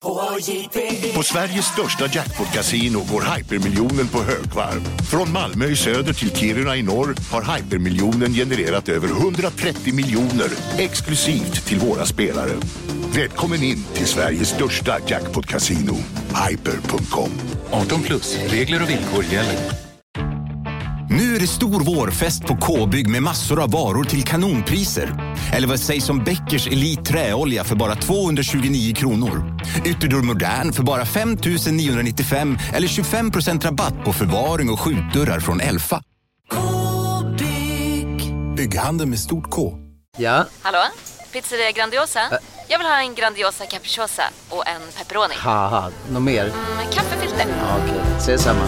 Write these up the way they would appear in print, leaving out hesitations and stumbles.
På Sveriges största jackpot-casino går hypermiljonen på högvarv. Från Malmö i söder till Kiruna i norr har hypermiljonen genererat över 130 miljoner exklusivt till våra spelare. Välkommen in till Sveriges största jackpot-casino, hyper.com. 18+, regler och villkor gäller. Nu är det stor vårfest på K-bygg med massor av varor till kanonpriser. Eller vad sägs om Bäckers Elite träolja för bara 229 kronor. Ytterdörr Modern för bara 5 995 eller 25% rabatt på förvaring och skjutdörrar från Elfa. K-bygg. Bygghandel med stort K. Ja? Hallå? Pizzeria Grandiosa? Jag vill ha en Grandiosa capriciosa och en pepperoni. Haha, något mer? Kaffefilter. Ja, okej, ses samma.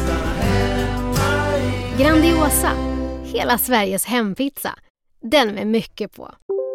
Grandiosa, hela Sveriges hempizza. Den med mycket på.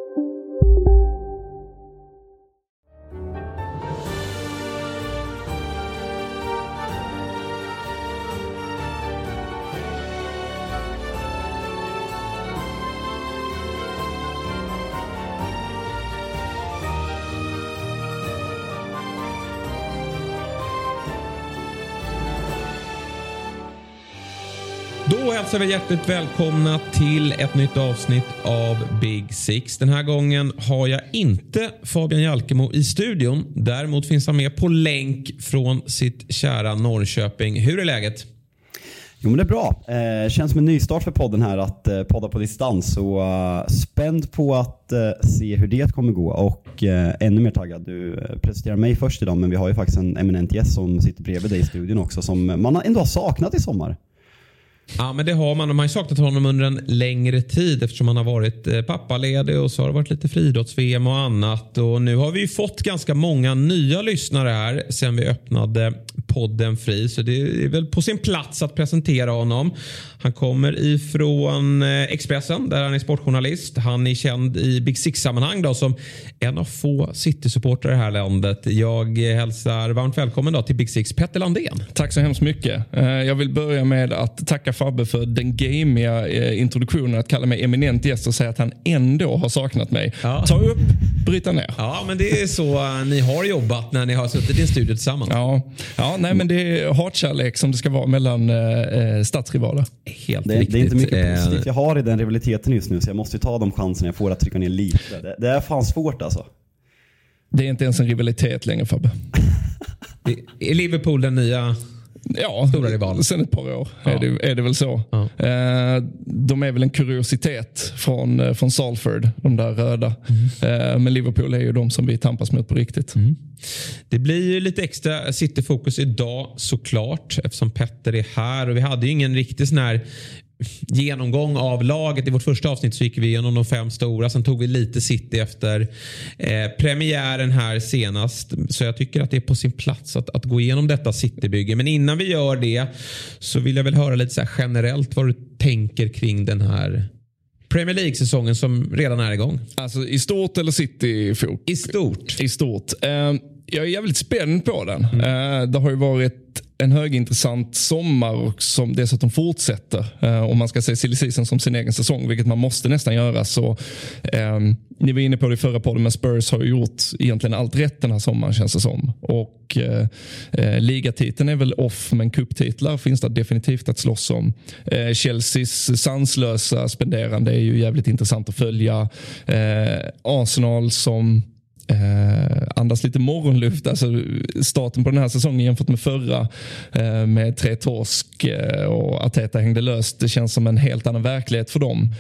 Då hälsar vi hjärtligt välkomna till ett nytt avsnitt av Big Six. Den här gången har jag inte Fabian Jalkemo i studion. Däremot finns han med på länk från sitt kära Norrköping. Hur är läget? Jo, men det är bra. Känns som en nystart för podden här att podda på distans. Så spänd på att se hur det kommer gå. Och ännu mer taggad. Du presenterar mig först idag, men vi har ju faktiskt en eminent gäst som sitter bredvid dig i studion också. Som man ändå har saknat i sommar. Ja, men det har man. De har ju saknat honom under en längre tid eftersom han har varit pappaledig och så har det varit lite friidrotts-VM och annat. Och nu har vi ju fått ganska många nya lyssnare här sen vi öppnade podden fri. Så det är väl på sin plats att presentera honom. Han kommer ifrån Expressen där han är sportjournalist. Han är känd i Big Six-sammanhang då som en av få City-supportrar i det här landet. Jag hälsar varmt välkommen då till Big Six, Petter Landén. Tack så hemskt mycket. Jag vill börja med att tacka Fabbe för den gamiga introduktionen att kalla mig eminent gäst och säga att han ändå har saknat mig. Ja. Ta upp, bryta ner. Ja, men det är så ni har jobbat när ni har suttit i en studio tillsammans. Ja, nej, men det är hatkärlek som det ska vara mellan stadsrivaler. Helt det är inte mycket positivt jag har i den rivaliteten just nu, så jag måste ta de chanserna jag får att trycka ner lite. Det är fan svårt alltså. Det är inte ens en rivalitet längre, Fabbe. Är Liverpool den nya stora rivalen? Sen ett par år är det väl så. Ja. De är väl en kuriositet från Salford, de där röda. Men Liverpool är ju de som vi tampas mot på riktigt. Det blir ju lite extra City-fokus idag såklart eftersom Petter är här och vi hade ju ingen riktig sån här genomgång av laget. I vårt första avsnitt så gick vi igenom de 5 stora. Sen tog vi lite City efter premiären här senast. Så jag tycker att det är på sin plats att gå igenom detta City-bygge. Men innan vi gör det så vill jag väl höra lite så här generellt vad du tänker kring den här Premier League-säsongen som redan är igång. Alltså i stort eller City-fokus? I stort. Jag är jävligt spänd på den. Det har ju varit en högintressant sommar och som dessutom fortsätter. Om man ska se silly season som sin egen säsong, vilket man måste nästan göra. Så ni var inne på det i förra podden, men Spurs har ju gjort egentligen allt rätt den här sommaren känns det som. Och ligatiteln är väl off, men cuptitlar finns det definitivt att slåss om. Chelseas sanslösa spenderande är ju jävligt intressant att följa. Arsenal som andas lite morgonluft, alltså starten på den här säsongen jämfört med förra med 3 torsk och Arteta hängde löst, det känns som en helt annan verklighet för dem.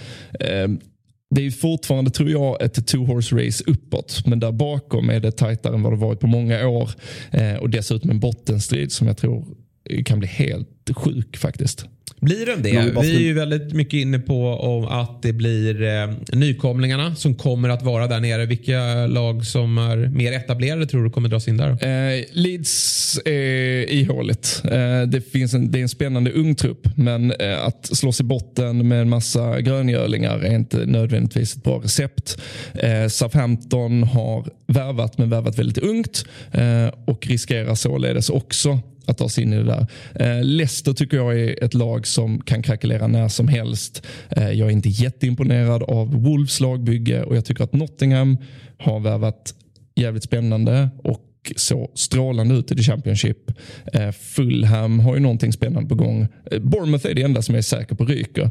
Det är ju fortfarande, tror jag, ett 2-horse race uppåt, men där bakom är det tajtare än vad det varit på många år och dessutom en bottenstrid som jag tror kan bli helt sjuk faktiskt. Blir den det? Vi är ju väldigt mycket inne på att det blir nykomlingarna som kommer att vara där nere. Vilka lag som är mer etablerade tror du kommer dras in där? Leeds är ihåligt. Det är en spännande ung trupp, men att slås i botten med en massa gröngörlingar är inte nödvändigtvis ett bra recept. Southampton har värvat väldigt ungt och riskerar således också att ta sig in i det där. Leicester tycker jag är ett lag som kan krackelera när som helst. Jag är inte jätteimponerad av Wolves lagbygge och jag tycker att Nottingham har värvat jävligt spännande och så strålande ut i The Championship. Fulham har ju någonting spännande på gång. Bournemouth är det enda som är säker på ryker.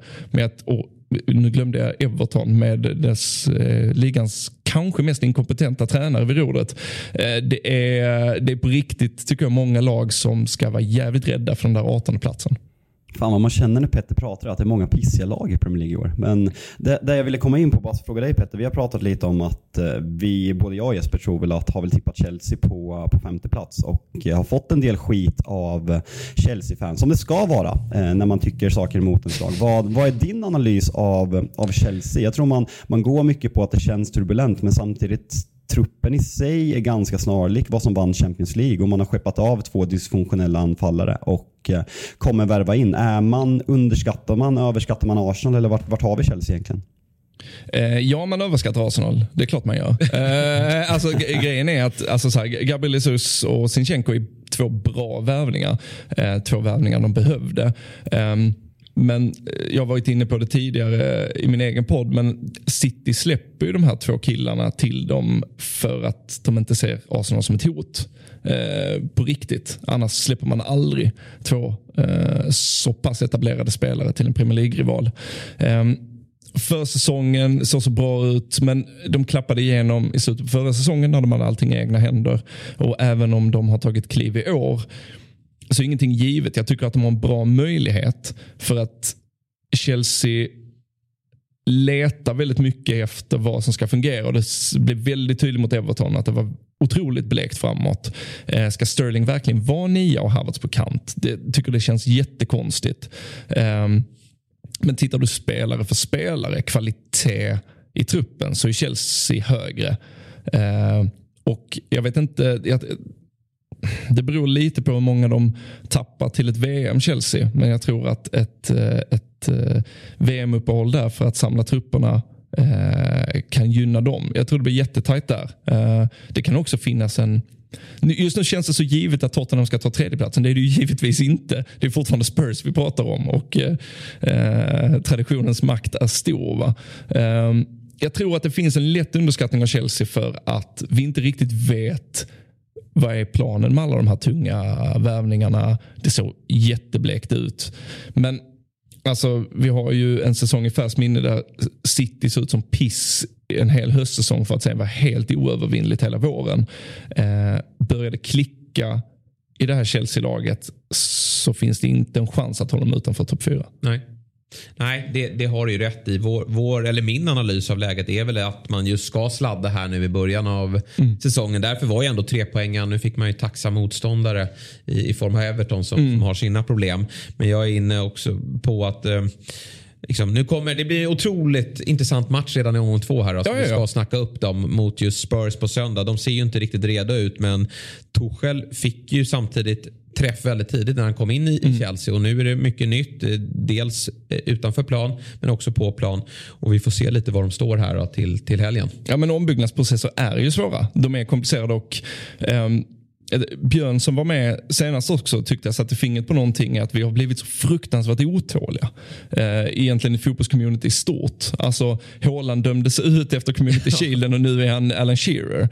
Nu glömde jag Everton med dess ligans kanske mest inkompetenta tränare vid rodret. Det är på riktigt, tycker jag, många lag som ska vara jävligt rädda för den där 18:e platsen. Fan vad man känner när Petter pratar att det är många pissiga lag i Premier League i år. Men det jag ville komma in på, bara fråga dig Petter, vi har pratat lite om att vi, både jag och Jesper, tror väl att har väl tippat Chelsea på 5:e plats och har fått en del skit av Chelsea-fans, som det ska vara när man tycker saker emot en slag. Vad är din analys av Chelsea? Jag tror man går mycket på att det känns turbulent, men samtidigt truppen i sig är ganska snarlik vad som vann Champions League, och man har skeppat av 2 dysfunktionella anfallare och kommer värva in. Överskattar man Arsenal, eller vart har vi Chelsea egentligen? Ja, man överskattar Arsenal. Det är klart man gör. Alltså, grejen är att Gabriel Jesus och Zinchenko är 2 bra värvningar. 2 värvningar de behövde. Men jag har varit inne på det tidigare i min egen podd, men City släpper ju de här 2 killarna till dem för att de inte ser Arsenal som ett hot på riktigt. Annars släpper man aldrig 2 så pass etablerade spelare till en Premier League-rival. För säsongen såg så bra ut, men de klappade igenom i slutet på förra säsongen när de hade allting i egna händer, och även om de har tagit kliv i år så är ingenting givet. Jag tycker att de har en bra möjlighet, för att Chelsea letar väldigt mycket efter vad som ska fungera, och det blev väldigt tydligt mot Everton att det var otroligt blekt framåt. Ska Sterling verkligen vara 9 och Havertz på kant? Det känns jättekonstigt. Men tittar du spelare för spelare, kvalitet i truppen, så är Chelsea högre. Och jag vet inte, det beror lite på hur många de tappar till ett VM, Chelsea. Men jag tror att ett VM-uppehåll där för att samla trupperna kan gynna dem. Jag tror det blir jättetajt där. Det kan också finnas just nu känns det så givet att Tottenham ska ta 3:e platsen. Det är det ju givetvis inte. Det är fortfarande Spurs vi pratar om, och traditionens makt är stor, va? Jag tror att det finns en lätt underskattning av Chelsea för att vi inte riktigt vet vad är planen med alla de här tunga värvningarna. Det såg jätteblekt ut. Men alltså, vi har ju en säsong i färskt minne där City såg ut som piss en hel höstsäsong för att sen vara helt oövervinnligt hela våren. Började klicka i det här Chelsea-laget, så finns det inte en chans att hålla dem utanför topp 4. Nej, det har du ju rätt i. Eller min analys av läget är väl att man just ska sladda här nu i början av säsongen. Därför var ju ändå 3 poängen. Nu fick man ju tacksam motståndare i form av Everton som har sina problem. Men jag är inne också på att nu det blir en otroligt intressant match redan i omgång 2 här. Alltså, vi ska snacka upp dem mot just Spurs på söndag. De ser ju inte riktigt redo ut, men Tuchel fick ju samtidigt träff väldigt tidigt när han kom in i Chelsea, och nu är det mycket nytt, dels utanför plan men också på plan, och vi får se lite var de står här då, till helgen. Ja, men ombyggnadsprocesser är ju svåra, de är komplicerade, och Björn som var med senast också tyckte jag satte fingret på någonting, att vi har blivit så fruktansvärt otåliga egentligen i fotbollscommunity i stort. Alltså Haaland dömdes ut efter Community Shielden och nu är han Alan Shearer.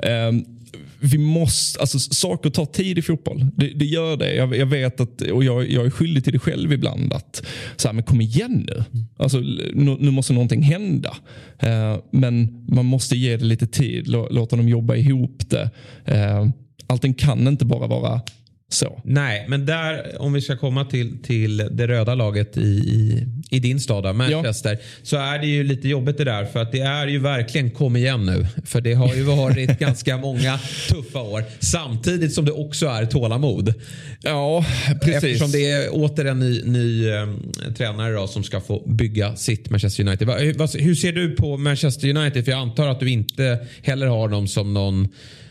Vi måste, alltså saker tar tid i fotboll. Det gör det. Jag vet att, och jag är skyldig till det själv ibland, att så här, men kom igen nu. Alltså nu måste någonting hända. Men man måste ge det lite tid, låta dem jobba ihop det. Allting kan inte bara vara så. Nej, men där, om vi ska komma till det röda laget i din stad, Manchester, så är det ju lite jobbigt det där, för att det är ju verkligen kom igen nu, för det har ju varit ganska många tuffa år, samtidigt som det också är tålamod. Ja, precis. Eftersom det är åter en ny tränare då, som ska få bygga sitt Manchester United. Hur ser du på Manchester United? För jag antar att du inte heller har dem som någon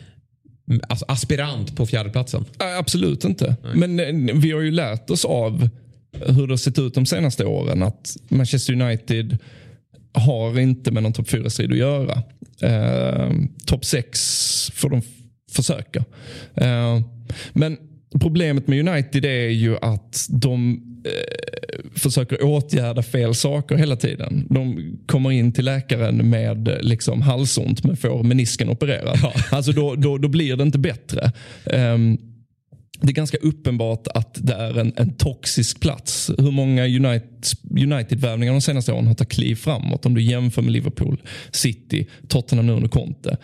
aspirant på 4:e platsen. Absolut inte. Nej. Men vi har ju lärt oss av hur det har sett ut de senaste åren, att Manchester United har inte med någon topp 4-strid att göra. Topp 6 får de försöka. Men problemet med United är ju att de försöker åtgärda fel saker hela tiden. De kommer in till läkaren med liksom halsont men får menisken opererad. Ja. Alltså då blir det inte bättre. Det är ganska uppenbart att det är en toxisk plats. Hur många United-värvningar de senaste åren har tagit kliv framåt om du jämför med Liverpool, City, Tottenham nu under Conte.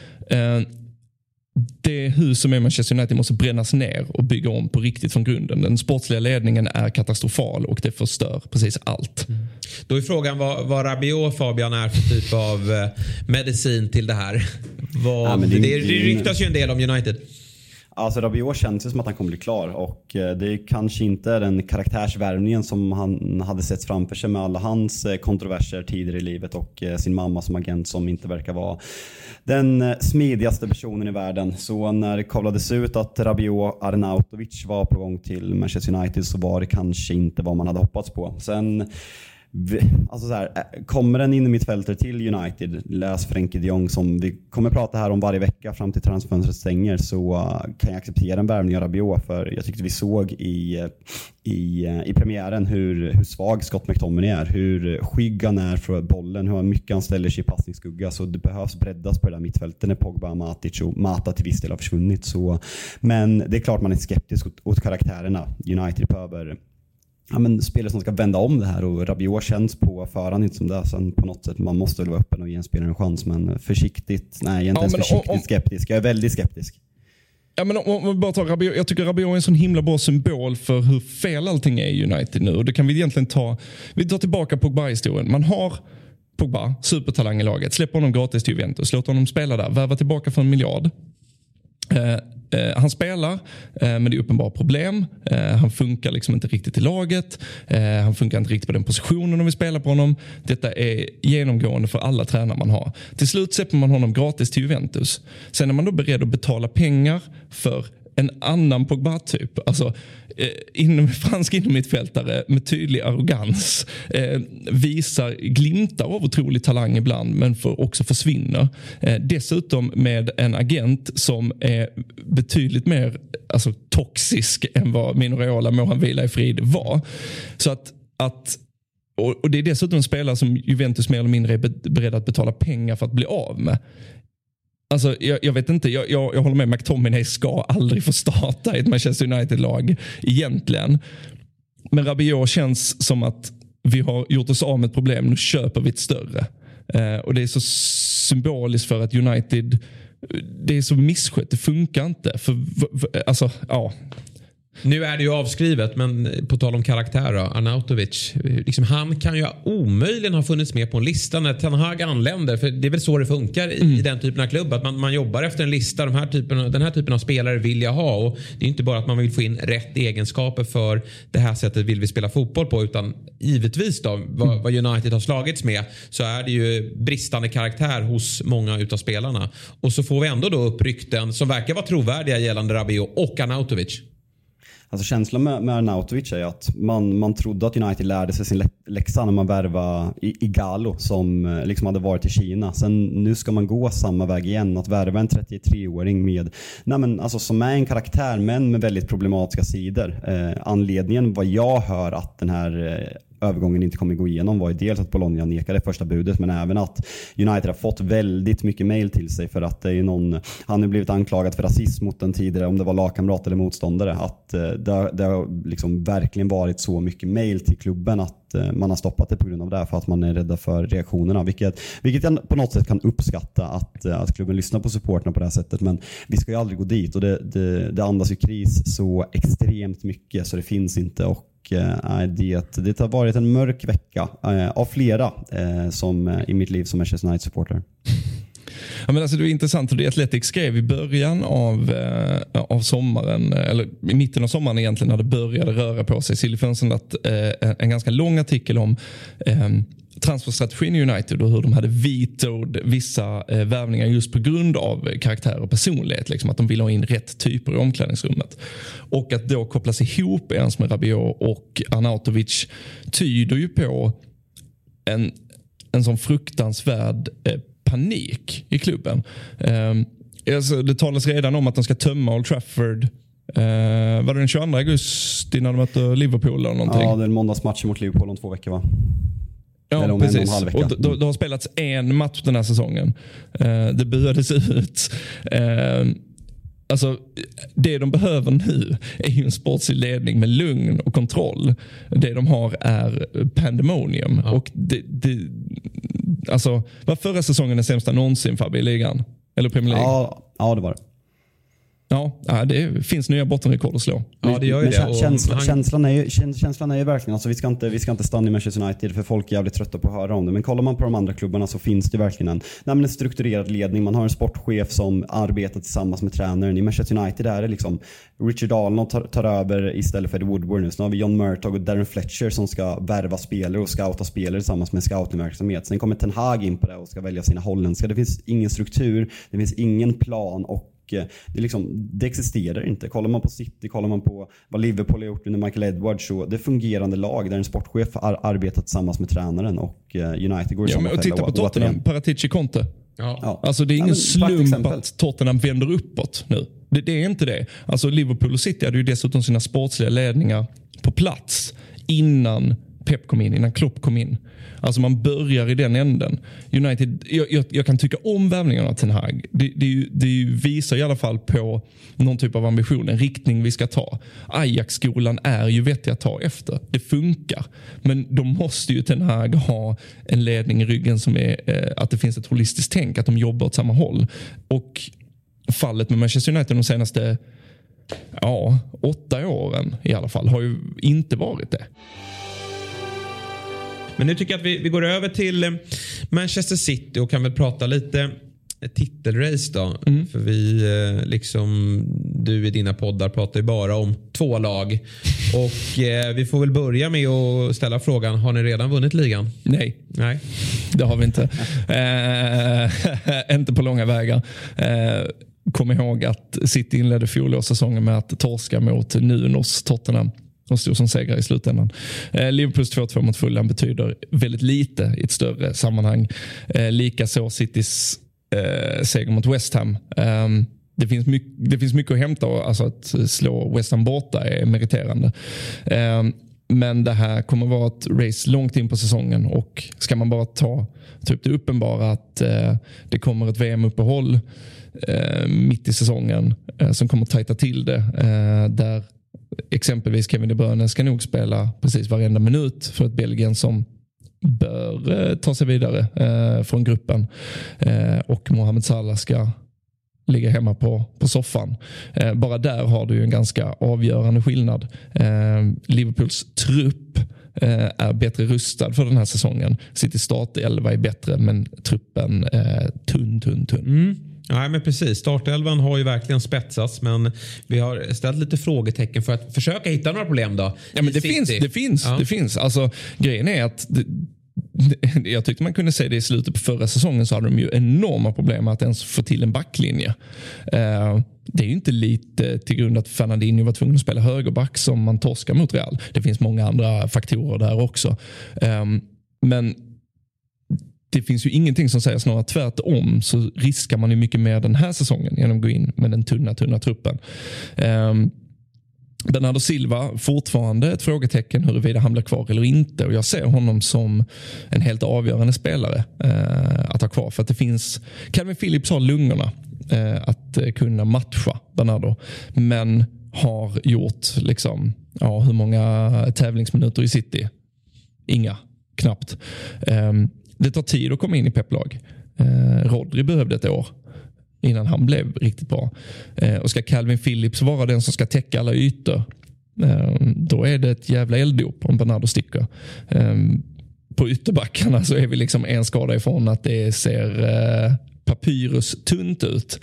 Det hus som är Manchester United måste brännas ner och bygga om på riktigt från grunden. Den sportsliga ledningen är katastrofal och det förstör precis allt. Då är frågan vad Rabiot, Fabian, är för typ av medicin till det här. Det ryktas ju en del om United. Alltså Rabiot känns som att han kommer bli klar och det är kanske inte den karaktärsvärvningen som han hade sett framför sig med alla hans kontroverser tidigare i livet och sin mamma som agent som inte verkar vara den smidigaste personen i världen. Så när det kavlades ut att Rabiot Arnautovic var på gång till Manchester United så var det kanske inte vad man hade hoppats på. Sen alltså så här, kommer en innermittfältare till United, läs Frenkie de Jong som vi kommer prata här om varje vecka fram till transferfönstret stänger, så kan jag acceptera en värvning av Rabiot, för jag tyckte vi såg i premiären hur svag Scott McTominay är, hur skygg han är för bollen, hur mycket han ställer sig i passningsskugga, så det behövs breddas på det där mittfältet när Pogba, Matic och Mata till viss del har försvunnit. Så, men det är klart man är skeptisk åt karaktärerna. United behöver spelare som ska vända om det här, och Rabiot känns på förhand inte som det. Sen på något sätt man måste väl vara öppen och ge en spelare en chans, men försiktigt, nej egentligen försiktigt skeptisk. Jag är väldigt skeptisk. Ja, men om vi bara tar Rabiot, jag tycker Rabiot är en sån himla bra symbol för hur fel allting är i United nu, och det kan vi egentligen vi tar tillbaka Pogba-historien. Man har Pogba, supertalang i laget, släpper honom gratis till Juventus, låter honom spela där, värva tillbaka för 1 miljard. Han spelar, men det är uppenbara problem. Han funkar liksom inte riktigt i laget. Han funkar inte riktigt på den positionen om vi spelar på honom. Detta är genomgående för alla tränare man har. Till slut släpper man honom gratis till Juventus. Sen är man då beredd att betala pengar för en annan Pogba-typ. Alltså fransk innermittfältare med tydlig arrogans, visar glimtar av otrolig talang ibland, men också försvinner. Dessutom med en agent som är betydligt mer toxisk än vad Mino Raiola, må han vila i frid, var. Så att och det är dessutom en spelare som Juventus mer eller mindre är beredd att betala pengar för att bli av med. Alltså, jag vet inte, jag håller med, McTominay ska aldrig få starta i ett Manchester United-lag egentligen. Men Rabiot känns som att vi har gjort oss av med ett problem, nu köper vi ett större. Och det är så symboliskt för att United, det är så misskött, det funkar inte. Nu är det ju avskrivet, men på tal om karaktär då, Arnautovic, liksom, han kan ju omöjligen ha funnits med på en lista när Ten Hag anländer, för det är väl så det funkar i den typen av klubb, att man jobbar efter en lista. Den här typen av spelare vill jag ha, och det är inte bara att man vill få in rätt egenskaper för det här sättet vill vi spela fotboll på, utan givetvis då, vad United har slagits med, så är det ju bristande karaktär hos många utav spelarna, och så får vi ändå då upp rykten som verkar vara trovärdiga gällande Rabiot och Arnautovic. Alltså känslan med Arnautovic är att man trodde att United lärde sig sin läxa när man värvade Igalo som liksom hade varit i Kina. Sen nu ska man gå samma väg igen, att värva en 33-åring som är en karaktär men med väldigt problematiska sidor. Anledningen vad jag hör att den här övergången inte kommer gå igenom var ju dels att Bologna nekade första budet, men även att United har fått väldigt mycket mejl till sig för att det är han har blivit anklagad för rasism mot den tidigare, om det var lagkamrat eller motståndare, att det har liksom verkligen varit så mycket mejl till klubben att man har stoppat det på grund av det, för att man är rädda för reaktionerna, vilket jag på något sätt kan uppskatta att klubben lyssnar på supporterna på det här sättet, men vi ska ju aldrig gå dit, och det andas ju kris så extremt mycket så det finns inte. Och det har varit en mörk vecka av flera som i mitt liv som Manchester United-supporter. Ja, men alltså det är intressant, för det Athletic skrev i början av sommaren, eller i mitten av sommaren egentligen, när det började röra på sig Silly Fönstret, en ganska lång artikel om transferstrategin i United och hur de hade vetoed vissa värvningar just på grund av karaktär och personlighet, liksom att de ville ha in rätt typer i omklädningsrummet, och att då kopplas ihop ens med Rabiot och Arnautovic tyder ju på en sån fruktansvärd panik i klubben. Alltså, det talas redan om att de ska tömma Old Trafford Var det den 22 augusti när de mötte Liverpool eller någonting? Ja, det är en måndagsmatch mot Liverpool om 2 veckor va? Ja, eller om precis. 1,5 vecka. Och det har spelats en match den här säsongen. Det buades ut. Alltså, det de behöver nu är ju en sportslig ledning med lugn och kontroll. Det de har är pandemonium. Ja. Och alltså, var förra säsongen den sämsta någonsin Fabbe i ligan? Eller Premier League? Ja, det var det. Ja, det finns nya bottenrekord att slå. Ja, det gör ju det. Känslan är ju verkligen, alltså vi ska inte stanna i Manchester United för folk är jävligt trötta på att höra om det. Men kollar man på de andra klubbarna så finns det verkligen en strukturerad ledning. Man har en sportchef som arbetar tillsammans med tränaren. I Manchester United är det liksom Richard Arnold tar över istället för Eddie Woodward nu. Så har vi John Murtagh och Darren Fletcher som ska värva spelare och scouta spelare tillsammans med scoutingverksamhet. Sen kommer Ten Hag in på det och ska välja sina holländska. Det finns ingen struktur, det finns ingen plan och det existerar inte. Kollar man på City, kollar man på vad Liverpool har gjort under Michael Edwards, så det är fungerande lag där en sportchef arbetar tillsammans med tränaren och United går i samma fälla. Och titta på Tottenham, Paratici Conte. Ja. Alltså det är ingen slump att Tottenham vänder uppåt nu. Det är inte det. Alltså Liverpool och City hade ju dessutom sina sportsliga ledningar på plats innan Pep kom in, innan Klopp kom in. Alltså man börjar i den änden. United, jag kan tycka om värvningarna av Ten Hag. Det visar i alla fall på någon typ av ambition, en riktning vi ska ta. Ajax-skolan är ju vettig att ta efter. Det funkar. Men då måste ju Ten Hag ha en ledning i ryggen som är att det finns ett holistiskt tänk, att de jobbar åt samma håll. Och fallet med Manchester United de senaste 8 åren i alla fall har ju inte varit det. Men nu tycker jag att vi går över till Manchester City och kan väl prata lite titelrace då. För vi, liksom du i dina poddar pratar ju bara om 2 lag. Och vi får väl börja med att ställa frågan, har ni redan vunnit ligan? Nej, det har vi inte. Inte på långa vägar. Kom ihåg att City inledde fjolårssäsongen med att torska mot Nunos Tottenham. De stod som segrare i slutändan. Liverpools 2-2 mot Fulham betyder väldigt lite i ett större sammanhang. Likaså Citys seger mot West Ham. Det finns mycket att hämta. Alltså att slå West Ham borta är meriterande. Men det här kommer vara ett race långt in på säsongen. Och ska man bara ta typ det uppenbara att det kommer ett VM-uppehåll mitt i säsongen som kommer att tajta till det. Där exempelvis Kevin De Bruyne ska nog spela precis varenda minut för ett Belgien som bör ta sig vidare från gruppen. Och Mohamed Salah ska ligga hemma på soffan. Bara där har du ju en ganska avgörande skillnad. Liverpools trupp är bättre rustad för den här säsongen. City startelva är bättre men truppen tunn. Nej, men precis. Startelvan har ju verkligen spetsats, men vi har ställt lite frågetecken för att försöka hitta några problem då. Ja, men det finns. Alltså, grejen är att jag tyckte man kunde säga det i slutet på förra säsongen, så hade de ju enorma problem att ens få till en backlinje. Det är ju inte lite till grund att Fernandinho var tvungen att spela högerback som man torskar mot Real. Det finns många andra faktorer där också. Men det finns ju ingenting som säger, snarare tvärtom så riskar man ju mycket mer den här säsongen genom att gå in med den tunna truppen. Bernardo Silva fortfarande ett frågetecken huruvida han blir kvar eller inte, och jag ser honom som en helt avgörande spelare att ha kvar, för att det finns, Calvin Phillips har lungorna att kunna matcha Bernardo, men har gjort liksom, hur många tävlingsminuter i City? Inga, knappt. Det tar tid att komma in i Pep-lag. Rodri behövde ett år innan han blev riktigt bra. Och ska Calvin Phillips vara den som ska täcka alla ytor, då är det ett jävla elddop om Bernardo sticker. På ytterbackarna så är vi liksom en skada ifrån att det ser papyrus tunt ut.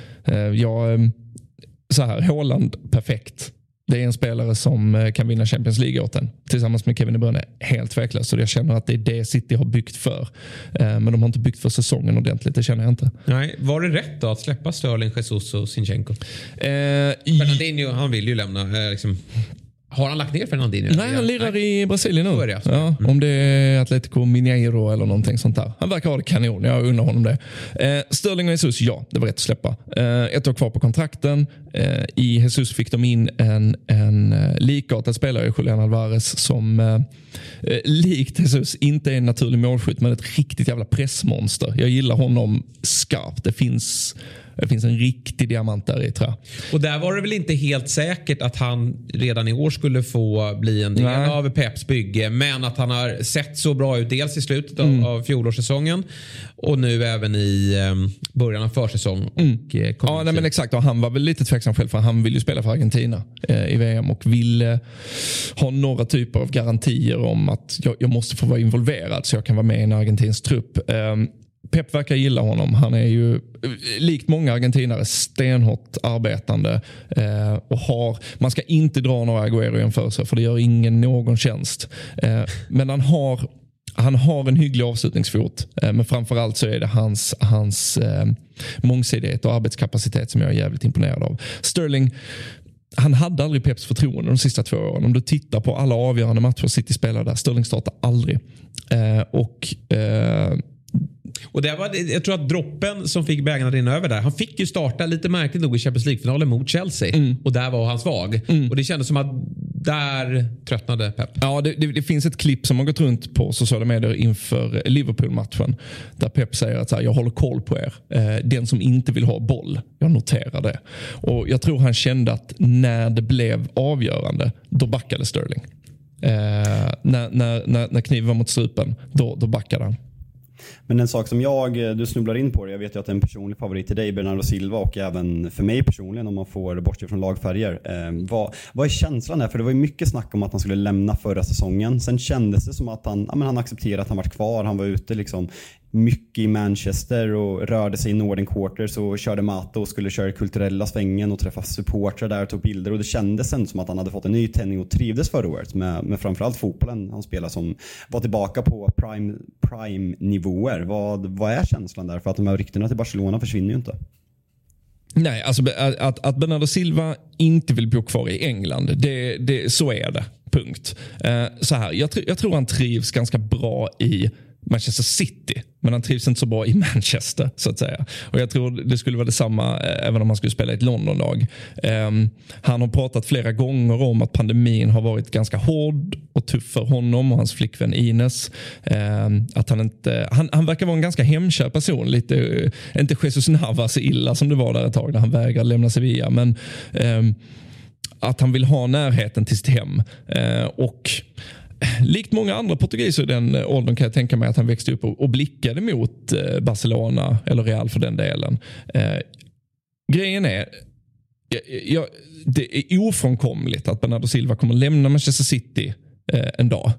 Så här, Haaland perfekt. Det är en spelare som kan vinna Champions League åt den. Tillsammans med Kevin De Bruyne. Helt tveklöst. Så jag känner att det är det City har byggt för. Men de har inte byggt för säsongen ordentligt. Det känner jag inte. Nej, var det rätt då att släppa Sterling, Jesus och Zinchenko? Fernandinho, han vill ju lämna. Har han lagt ner Fernandinho? Nej, han lirar i Brasilien nu. Ja, om det är Atletico Mineiro eller någonting sånt där. Han verkar ha det kanon. Jag undrar honom det. Sterling och Jesus, ja, det var rätt att släppa. 1 år kvar på kontrakten. I Jesus fick de in en likartad spelare, Julian Alvarez, som likt Jesus inte är en naturlig målskytt men ett riktigt jävla pressmonster. Jag gillar honom skarpt. Det finns en riktig diamant där i trä. Och där var det väl inte helt säkert att han redan i år skulle få bli en del av Peps bygge, men att han har sett så bra ut dels i slutet av fjolårssäsongen och nu även i början av försäsong. Ja, nej, men exakt. Och han var väl lite tveksam själv, för han vill ju spela för Argentina i VM och ville ha några typer av garantier om att jag måste få vara involverad så jag kan vara med i en argentinsk trupp. Pep verkar gilla honom. Han är ju likt många argentinare stenhårt arbetande och man ska inte dra några Agüero-jämförelser för det gör ingen någon tjänst. Men han har en hygglig avslutningsfot, men framförallt så är det hans mångsidighet och arbetskapacitet som jag är jävligt imponerad av. Sterling, han hade aldrig Peps förtroende de sista 2 åren. Om du tittar på alla avgörande matcher City spelar där, Sterling startar aldrig. Och det var, jag tror att droppen som fick bägarna rinna över där. Han fick ju starta lite märkligt nog i Champions League-finalen mot Chelsea. Och där var han svag. Och det kändes som att där tröttnade Pep. Ja, det finns ett klipp som har gått runt på sociala medier inför Liverpool-matchen. Där Pep säger att jag håller koll på er. Den som inte vill ha boll, jag noterar det. Och jag tror han kände att när det blev avgörande, då backade Sterling. När kniven var mot strupen, då backade han. Men en sak som du snubblar in på det, jag vet ju att det är en personlig favorit till dig, Bernardo Silva, och även för mig personligen om man får bortse från lagfärger. Vad är känslan där? För det var ju mycket snack om att han skulle lämna förra säsongen. Sen kändes det som att han accepterade att han var kvar. Han var ute liksom mycket i Manchester och rörde sig i Northern Quarters och körde Mato och skulle köra kulturella svängen och träffa supportrar där och tog bilder, och det kändes sen som att han hade fått en ny tändning och trivdes förra året med framförallt fotbollen han spelar, som var tillbaka på prime nivåer. Vad är känslan där? För att de här ryktena till Barcelona försvinner ju inte. Nej, alltså att Bernardo Silva inte vill bo kvar i England, så är det. Punkt. Så här, jag tror han trivs ganska bra i Manchester City, men han trivs inte så bra i Manchester, så att säga. Och jag tror det skulle vara detsamma även om han skulle spela i ett Londonlag. Han har pratat flera gånger om att pandemin har varit ganska hård och tuff för honom och hans flickvän Ines. Att han verkar vara en ganska hemkär person, lite, inte Jesus Navas illa som det var där ett tag när han vägrade lämna Sevilla, men att han vill ha närheten till sitt hem. Och likt många andra portugiser i den åldern kan jag tänka mig att han växte upp och blickade mot Barcelona eller Real för den delen. Grejen är, det är ofrånkomligt att Bernardo Silva kommer lämna Manchester City en dag.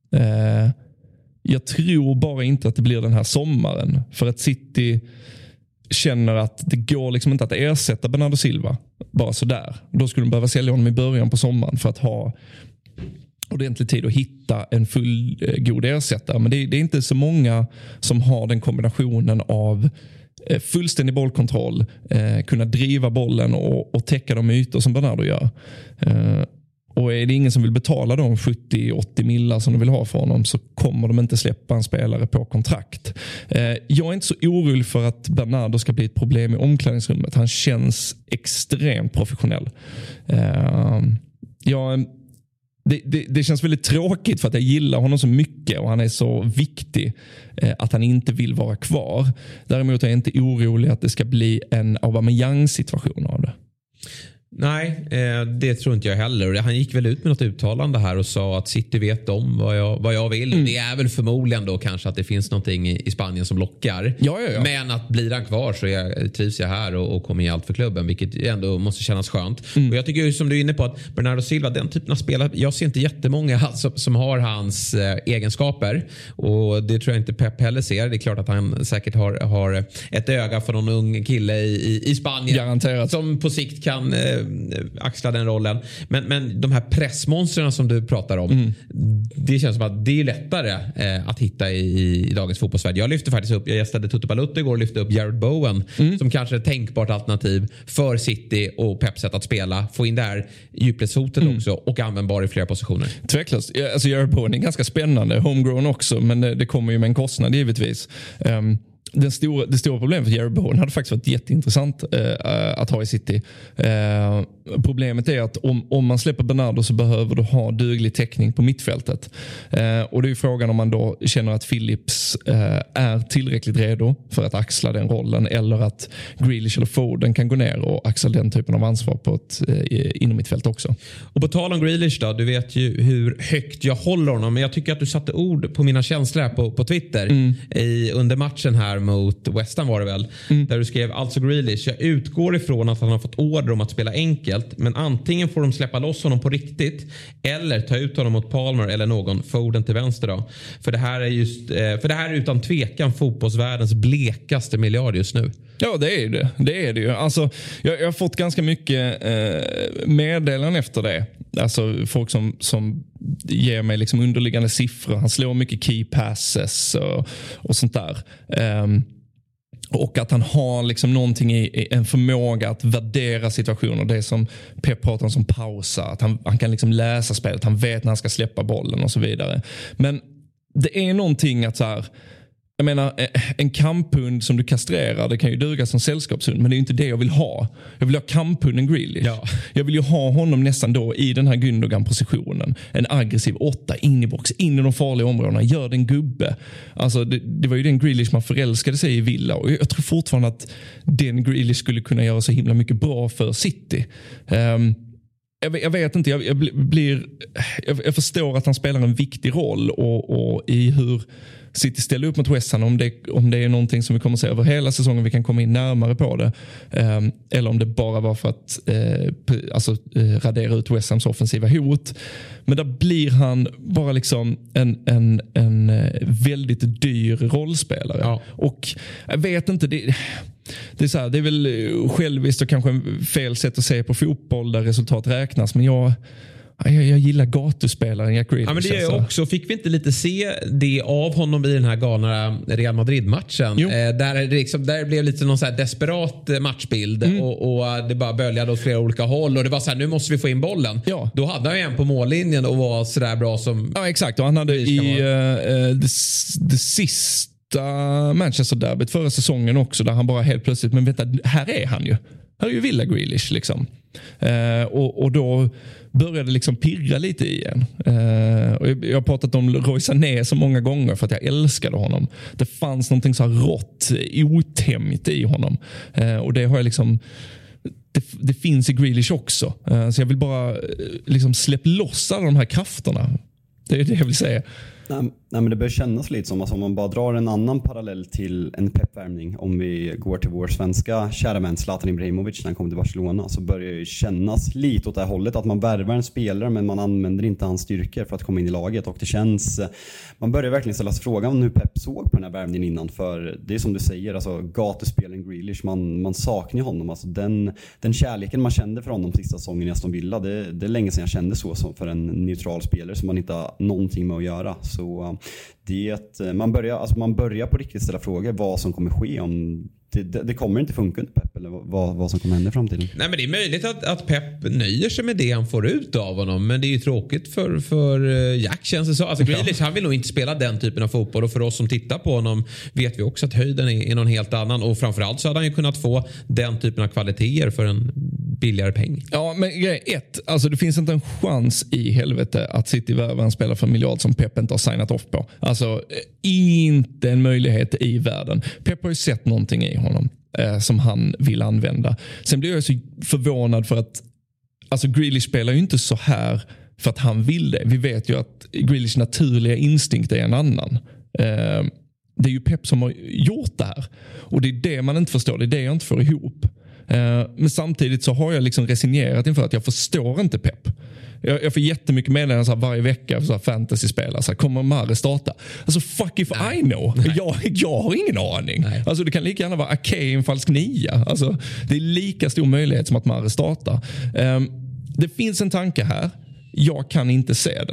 Jag tror bara inte att det blir den här sommaren, för att City känner att det går liksom inte att ersätta Bernardo Silva bara sådär. Då skulle de behöva sälja honom i början på sommaren för att ha ordentlig tid att hitta en fullgod ersättare. Men det är inte så många som har den kombinationen av fullständig bollkontroll, kunna driva bollen och täcka de ytor som Bernardo gör. Och är det ingen som vill betala de 70-80 millar som de vill ha för honom, så kommer de inte släppa en spelare på kontrakt. Jag är inte så orolig för att Bernardo ska bli ett problem i omklädningsrummet. Han känns extremt professionell. Det känns väldigt tråkigt för att jag gillar honom så mycket och han är så viktig att han inte vill vara kvar. Däremot är jag inte orolig att det ska bli en Aubameyang-situation av det. Nej, det tror inte jag heller. Han gick väl ut med något uttalande här och sa att City vet om vad jag vill. Det är väl förmodligen då kanske att det finns någonting i Spanien som lockar. Ja. Men att blir han kvar så trivs jag här och kommer ge allt för klubben, vilket ändå måste kännas skönt. Och jag tycker ju, som du är inne på, att Bernardo Silva, den typen av spelare, jag ser inte jättemånga som har hans egenskaper, och det tror jag inte Pep heller ser. Det är klart att han säkert har ett öga för någon ung kille i Spanien. Garanterat. Som på sikt kan axla den rollen. Men de här pressmonstren som du pratar om, det känns som att det är lättare att hitta i dagens fotbollsvärld. Jag gästade Tutu Balutto igår och lyfte upp Jared Bowen som kanske ett tänkbart alternativ för City och Pep sätt att spela. Få in det här djupledshotet också och användbar i flera positioner. Tveklöst. Alltså Jared Bowen är ganska spännande. Homegrown också, men det kommer ju med en kostnad givetvis. det stora problemet för Jerry Bowen hade faktiskt varit jätteintressant att ha i City. Problemet är att om man släpper Bernardo så behöver du ha duglig täckning på mittfältet. Och det är ju frågan om man då känner att Phillips är tillräckligt redo för att axla den rollen, eller att Grealish eller Foden kan gå ner och axla den typen av ansvar på ett inom mittfält också. Och på tal om Grealish då, du vet ju hur högt jag håller honom, men jag tycker att du satte ord på mina känslor här på Twitter under matchen här mot West Ham var det väl, där du skrev alltså Grealish, jag utgår ifrån att han har fått order om att spela enkelt, men antingen får de släppa loss honom på riktigt eller ta ut honom mot Palmer eller någon, Foden till vänster då. För det här är utan tvekan fotbollsvärldens blekaste miljard just nu. Ja, det är det ju. Alltså, jag har fått ganska mycket meddelanden efter det. Alltså folk som ger mig liksom underliggande siffror. Han slår mycket key passes och sånt där. Och att han har liksom någonting i en förmåga att värdera situationer. Det är som Pep pratar om som pausa. Att han kan liksom läsa spelet. Han vet när han ska släppa bollen och så vidare. Men det är någonting att så här... Jag menar, en kamphund som du kastrerar, det kan ju duga som sällskapshund, men det är inte det jag vill ha. Jag vill ha kamphunden Grealish. Ja. Jag vill ju ha honom nästan då i den här Gündogan-positionen. En aggressiv 8 in i box, in i de farliga områdena, gör den gubbe. Alltså det var ju den Grealish man förälskade sig i Villa, och jag tror fortfarande att den Grealish skulle kunna göra så himla mycket bra för City. Jag vet inte, jag förstår att han spelar en viktig roll och i hur City ställer upp mot West Ham, om det är någonting som vi kommer att se över hela säsongen, vi kan komma in närmare på det, eller om det bara var för att radera ut West Hams offensiva hot. Men där blir han bara liksom en väldigt dyr rollspelare. Ja. Och jag vet inte, det är så här, det är väl själviskt och kanske fel sätt att se på fotboll där resultat räknas, men jag gillar gatuspelaren Jack Grealish. Ja, men det är också. Fick vi inte lite se det av honom i den här galna Real Madrid-matchen? Där blev lite någon så här desperat matchbild och det bara böljade åt flera olika håll, och det var så här, nu måste vi få in bollen. Ja. Då hade han ju en på mållinjen och var så där bra som... Ja, exakt. Och han hade i det sista Manchester-derbyt förra säsongen också, där han bara helt plötsligt, men vänta, här är han ju. Här är ju Villa Grealish liksom. Och då började det liksom pirra lite igen. Och jag har pratat om Roy Sané så många gånger för att jag älskade honom. Det fanns någonting så här rått, otämjt i honom. Och det har jag liksom... Det finns i Grealish också. Så jag vill bara liksom släppa loss alla de här krafterna. Det är det jag vill säga. Nej, men det börjar kännas lite som att om man bara drar en annan parallell till en peppvärmning, om vi går till vår svenska kära vän Zlatan Ibrahimovic när han kom till Barcelona, så börjar det kännas lite åt det här hållet, att man värvar en spelare men man använder inte hans styrkor för att komma in i laget, och det känns, man börjar verkligen ställa sig frågan om hur Pep såg på den här värvningen innan, för det är som du säger, alltså gatuspelen Grealish, man saknar honom, alltså den kärleken man kände för honom sista säsongen i Aston Villa, det är länge sedan jag kände så som för en neutral spelare som man inte har någonting med att göra. Så man börjar på riktigt ställa frågor vad som kommer ske, om det kommer inte funka under Pep, eller vad som kommer hända i framtiden. Nej, men det är möjligt att Pep nöjer sig med det han får ut av honom, men det är ju tråkigt för Jack, känns det så. Alltså Grealish, han vill nog inte spela den typen av fotboll, och för oss som tittar på honom vet vi också att höjden är någon helt annan, och framförallt så hade han ju kunnat få den typen av kvaliteter för en billigare peng. Ja, men grej ett, alltså det finns inte en chans i helvete att City värvar en spelare för en miljard som Pep inte har signat off på. Alltså inte en möjlighet i världen. Pep har ju sett någonting i honom som han vill använda. Sen blir jag så förvånad för att alltså Grealish spelar ju inte så här för att han vill det. Vi vet ju att Grealish naturliga instinkt är en annan. Det är ju Pep som har gjort det här. Och det är det man inte förstår. Det är det jag inte får ihop. Men samtidigt så har jag liksom resignerat inför att jag förstår inte Pep. Jag får jättemycket meddelanden så här varje vecka för fantasy-spelare. Så här, kommer Mahrez starta? Alltså fuck if I know. Jag har ingen aning. Nej. Alltså det kan lika gärna vara Ake i en falsk 9. Alltså det är lika stor möjlighet som att Mahrez startar. Det finns en tanke här. Jag kan inte se den.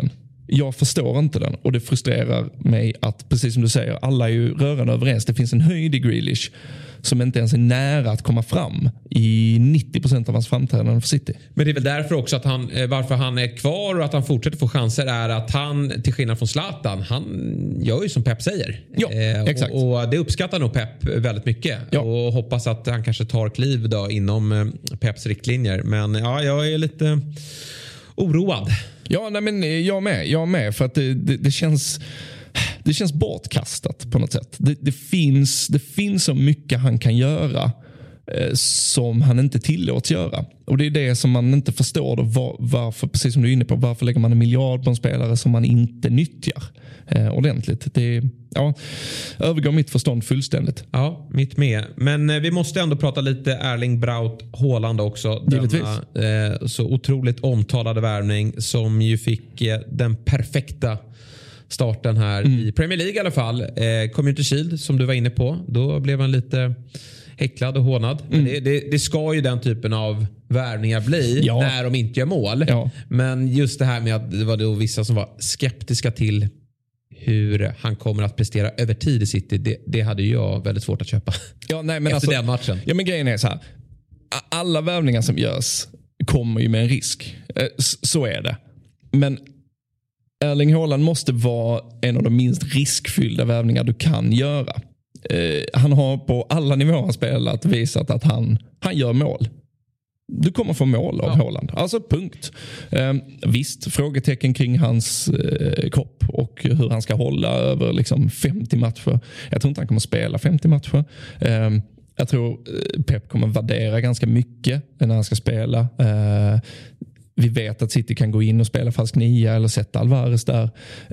Jag förstår inte den och det frustrerar mig att, precis som du säger, alla är ju rörande överens. Det finns en höjd i Grealish som inte ens är nära att komma fram i 90% av hans framträdanden för City. Men det är väl därför också att varför han är kvar och att han fortsätter få chanser är att han, till skillnad från Zlatan, han gör ju som Pep säger. Ja, exakt. Och det uppskattar nog Pep väldigt mycket. Ja. Och hoppas att han kanske tar kliv då inom Peps riktlinjer. Men ja, jag är lite oroad. Ja, nej, men jag med för att det känns bortkastat på något sätt. Det finns så mycket han kan göra som han inte tillåts göra. Och det är det som man inte förstår då, varför, precis som du är inne på, varför lägger man 1 miljard på en spelare som man inte nyttjar ordentligt. Det övergår mitt förstånd fullständigt. Ja, mitt med. Men vi måste ändå prata lite Erling Braut Haaland också. Denna så otroligt omtalade värvning som ju fick den perfekta starten här i Premier League i alla fall. Community Shield som du var inne på. Då blev han lite häcklad och hånad. Men det ska ju den typen av värvningar bli när de inte gör mål. Ja. Men just det här med att det var då vissa som var skeptiska till hur han kommer att prestera över tid i City. Det hade jag väldigt svårt att köpa. Ja, nej, men efter den matchen. Ja, men grejen är så här. Alla värvningar som görs kommer ju med en risk. Så är det. Men Erling Haaland måste vara en av de minst riskfyllda värvningar du kan göra. Han har på alla nivåer han spelat visat att han gör mål. Du kommer få mål av Haaland. Alltså punkt. Visst, frågetecken kring hans kropp och hur han ska hålla över liksom 50 matcher. Jag tror inte han kommer spela 50 matcher. Jag tror Pep kommer värdera ganska mycket när han ska spela. Vi vet att City kan gå in och spela falsk 9 eller sätta Alvarez där.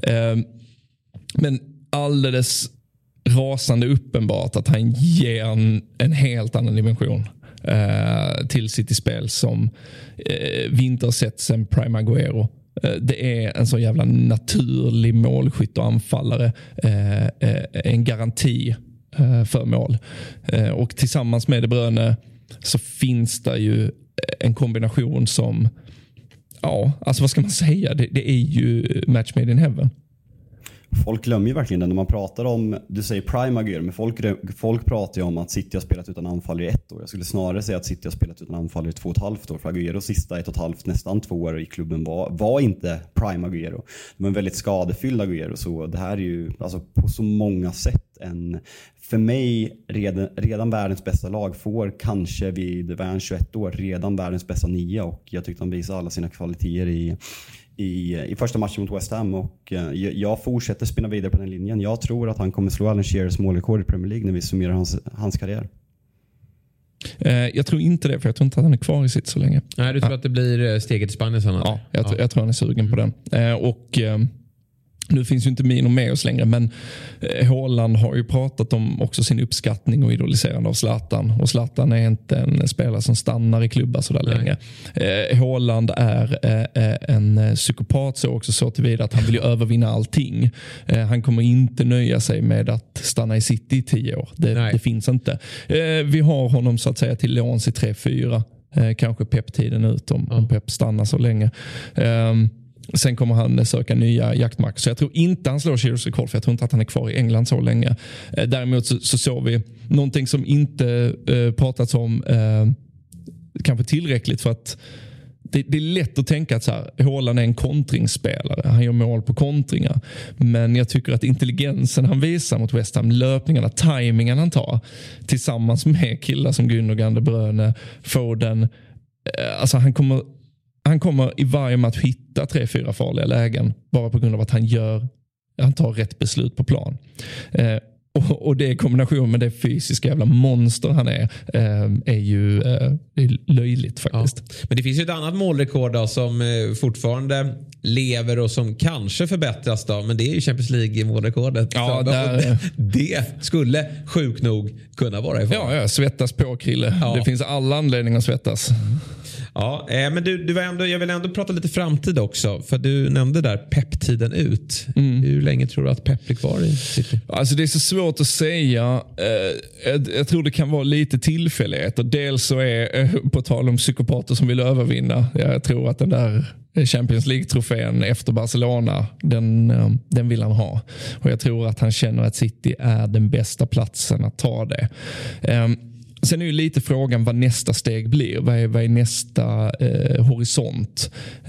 Men alldeles rasande uppenbart att han ger en helt annan dimension till City-spel som vi inte har sett sen Prime Aguero. Det är en så jävla naturlig målskytt och anfallare. En garanti för mål. Och tillsammans med De Bruyne så finns det ju en kombination som, ja, alltså vad ska man säga? Det är ju match made in heaven. Folk glömmer ju verkligen det när man pratar om, du säger Prime Aguero, men folk pratar ju om att City har spelat utan anfall i 1 år. Jag skulle snarare säga att City har spelat utan anfall i 2,5 år. För Aguero sista 1,5, nästan 2 år i klubben var inte Prime Aguero. Det var en väldigt skadefylld Aguero. Så det här är ju alltså, på så många sätt för mig redan världens bästa lag får kanske vid världens 21 år redan världens bästa 9. Och jag tyckte han visade alla sina kvaliteter i första matchen mot West Ham, och jag fortsätter spinna vidare på den linjen. Jag tror att han kommer slå Alan Shearers målrekord i Premier League när vi summerar hans karriär. Jag tror inte det, för jag tror inte att han är kvar i sitt så länge. Nej, du tror att det blir steget i Spanien sen? Ja, jag tror han är sugen på den. Och nu finns ju inte Mino med oss längre, men Haaland har ju pratat om också sin uppskattning och idoliserande av Zlatan. Och Zlatan är inte en spelare som stannar i klubbar så där länge. Haaland är en psykopat så tillvida att han vill ju övervinna allting. Han kommer inte nöja sig med att stanna i City i 10 år. Det finns inte. Vi har honom så att säga till låns i 3-4. Kanske Pep-tiden ut om Pep stannar så länge. Sen kommer han söka nya jaktmarker. Så jag tror inte han slår Shearers rekord, för jag tror inte att han är kvar i England så länge. Däremot så såg vi någonting som inte pratats om kanske tillräckligt, för att det är lätt att tänka att så här, Haaland är en kontringsspelare. Han gör mål på kontringar. Men jag tycker att intelligensen han visar mot West Ham, löpningarna, tajmingen han tar tillsammans med killar som Gundogan, De Bruyne, Foden, alltså han kommer i varje match hitta 3-4 farliga lägen bara på grund av att han tar rätt beslut på plan. Och det i kombination med det fysiska jävla monster han är ju löjligt faktiskt. Ja. Men det finns ju ett annat målrekord då, som fortfarande lever och som kanske förbättras då, men det är ju Champions League målrekordet. Ja, det skulle sjukt nog kunna vara i form. Ja, svettas på, Krille. Ja. Det finns alla anledningar att svettas. Ja, men jag vill ändå prata lite framtid också, för du nämnde där Pep-tiden ut. Hur länge tror du att Pep blir kvar i City? Alltså det är så svårt att säga. Jag tror det kan vara lite tillfällighet, och dels så är på tal om psykopater som vill övervinna. Jag tror att den där Champions League-trofén efter Barcelona, den vill han ha. Och jag tror att han känner att City är den bästa platsen att ta det. Sen är ju lite frågan vad nästa steg blir. Vad är nästa horisont?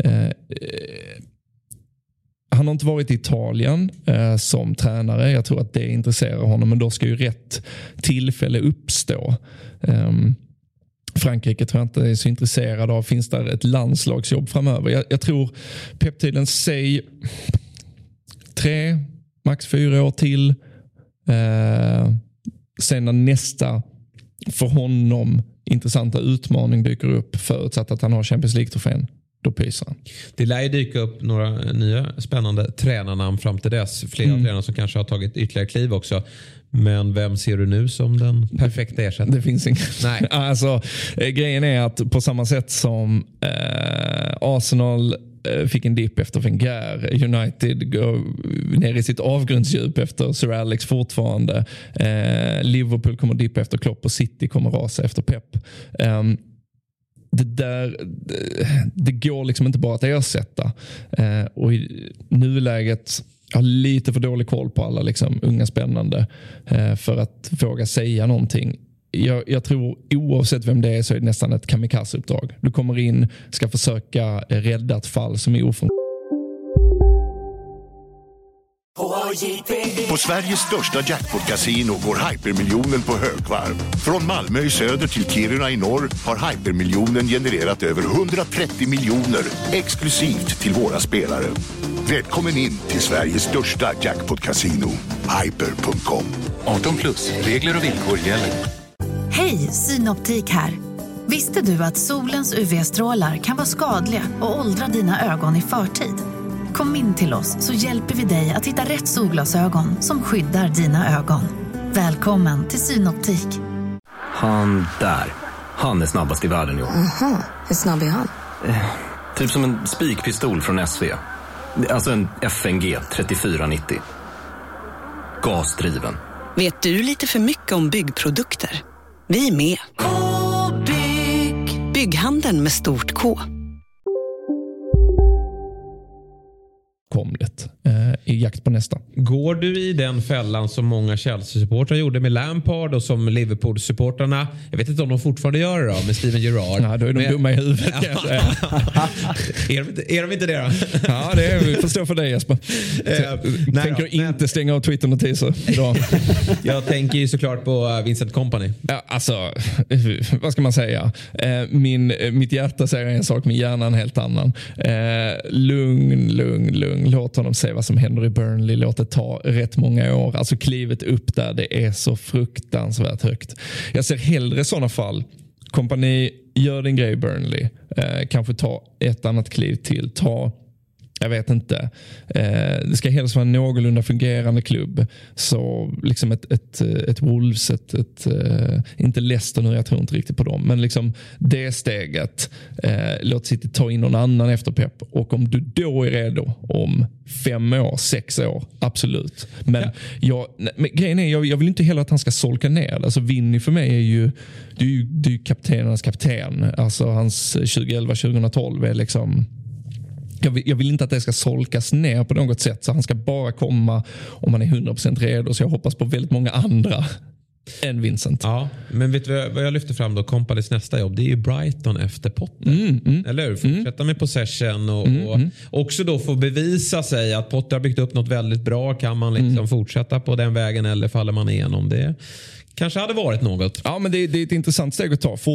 Han har inte varit i Italien som tränare. Jag tror att det intresserar honom, men då ska ju rätt tillfälle uppstå. Frankrike tror jag inte är så intresserad av. Finns där ett landslagsjobb framöver? Jag tror Pep-tiden säg 3, max 4 år till. Sen när nästa för honom intressanta utmaning dyker upp, förutsatt att han har Champions League-trofén, då pyser han. Det lär ju dyka upp några nya spännande tränarnamn fram till dess. Flera tränare som kanske har tagit ytterligare kliv också. Men vem ser du nu som den perfekta ersättaren? Det finns ingen. Nej. Alltså, grejen är att på samma sätt som Arsenal fick en dipp efter Wenger, United går ner i sitt avgrundsdjup efter Sir Alex fortfarande, Liverpool kommer dippa efter Klopp och City kommer rasa efter Pep. Det går liksom inte bara att ersätta. Och i nuläget jag har lite för dålig koll på alla liksom unga spännande för att våga säga någonting. Jag tror oavsett vem det är så är det nästan ett kamikaze-uppdrag. Du kommer in, ska försöka rädda ett fall som är ofrånkomligt. På Sveriges största jackpot-casino går hypermiljonen på högvarv. Från Malmö i söder till Kiruna i norr har hypermiljonen genererat över 130 miljoner exklusivt till våra spelare. Välkommen in till Sveriges största jackpot-casino, hyper.com. 18+, regler och villkor gäller. Hej, Synoptik här. Visste du att solens UV-strålar kan vara skadliga och åldra dina ögon i förtid? Kom in till oss så hjälper vi dig att hitta rätt solglasögon som skyddar dina ögon. Välkommen till Synoptik. Han där, han är snabbast i världen, jo. Aha, hur snabb är han? Typ som en spikpistol från SV. Alltså en FNG 3490. Gasdriven. Vet du lite för mycket om byggprodukter? Vi är med. K-bygg. Bygghandeln med stort K. I jakt på nästa. Går du i den fällan som många Chelsea-supportrar gjorde med Lampard och som Liverpool-supportrarna, jag vet inte om de fortfarande gör det då, med Steven Gerrard. Ja, då är de dumma i huvudet. Är de inte det då? Ja, det är, förstår för dig, Jesper. Tänker inte stänga av Twitter-notiser idag. Jag tänker ju såklart på Vincent Kompany. Ja, alltså, vad ska man säga? Mitt hjärta säger en sak, min hjärna en helt annan. Lugn. Låt honom se vad som händer i Burnley. Låt det ta rätt många år. Alltså klivet upp där, det är så fruktansvärt högt. Jag ser hellre sådana fall. Kompani, gör din grej i Burnley. Kanske ta ett annat kliv till. Jag vet inte. Det ska helst vara en någorlunda fungerande klubb. Så liksom ett Wolves, inte Leicester nu, jag tror inte riktigt på dem. Men liksom det steget, låt City ta in någon annan efter Pep. Och om du då är redo om 5 år, 6 år, absolut. Men grejen är, jag vill inte heller att han ska solka ner. Alltså Vinny för mig är ju kaptenernas kapten. Alltså hans 2011-2012 är liksom... Jag vill inte att det ska solkas ner på något sätt, så han ska bara komma om han är 100% redo, så jag hoppas på väldigt många andra än Vincent. Ja, men vet du vad jag lyfter fram då? Companys nästa jobb, det är ju Brighton efter Potter. Eller hur? Fortsätta med possession och också då få bevisa sig att Potter har byggt upp något väldigt bra. Kan man liksom fortsätta på den vägen eller faller man igenom det? Kanske hade varit något. Ja, men det är ett intressant steg att ta.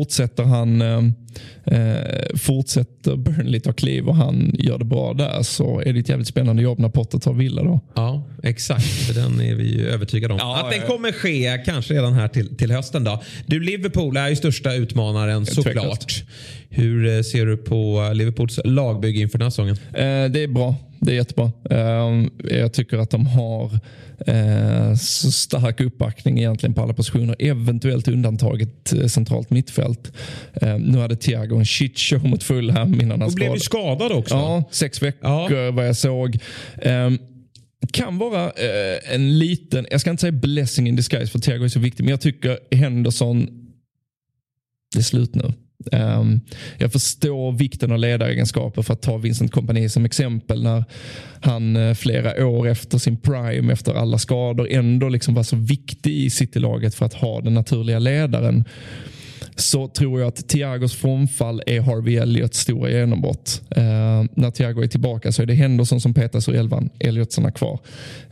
Fortsätter Burnley ta kliv och han gör det bra där, så är det ett jävligt spännande jobb när Potter tar Villa då. Ja, exakt. För den är vi ju övertygade om. Att den kommer ske kanske redan här till hösten då. Du, Liverpool är ju största utmanaren såklart. Hur ser du på Liverpools lagbygge inför den här säsongen? Det är bra. Det är jättebra. Jag tycker att de har så stark uppbackning egentligen på alla positioner. Eventuellt undantaget centralt mittfält. Nu hade Thiago en shitshow mot Fulham innan han och blev ju skadad också. Ja, 6 veckor vad jag såg. Kan vara en liten, jag ska inte säga blessing in disguise för Thiago är så viktig, men jag tycker Henderson, det är slut nu. Jag förstår vikten av ledaregenskaper, för att ta Vincent Kompany som exempel, när han flera år efter sin prime, efter alla skador, ändå liksom var så viktig i City-laget för att ha den naturliga ledaren. Så tror jag att Thiagos frånfall är Harvey Elliots stora genombrott. När Thiago är tillbaka så är det Henderson som petas ur elvan, Elliotsson är kvar.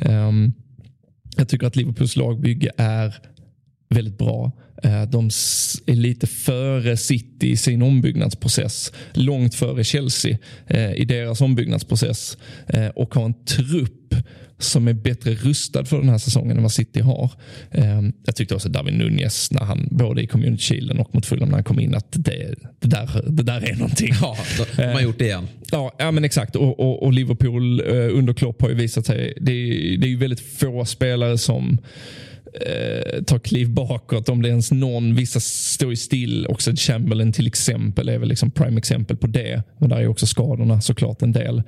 Jag tycker att Liverpools lagbygge är väldigt bra. De är lite före City i sin ombyggnadsprocess, långt före Chelsea i deras ombyggnadsprocess, och har en trupp som är bättre rustad för den här säsongen än vad City har. Jag tyckte också David Nunez, när han både i Community Shielden och mot Fulham när han kom in, att det där är någonting. Ja, de har gjort det igen. Ja, men exakt. Och Liverpool under Klopp har ju visat sig, det är ju väldigt få spelare som tar kliv bakåt, om det ens någon. Vissa står ju still. Också Chamberlain till exempel är väl liksom prime exempel på det, men där är också skadorna såklart en del.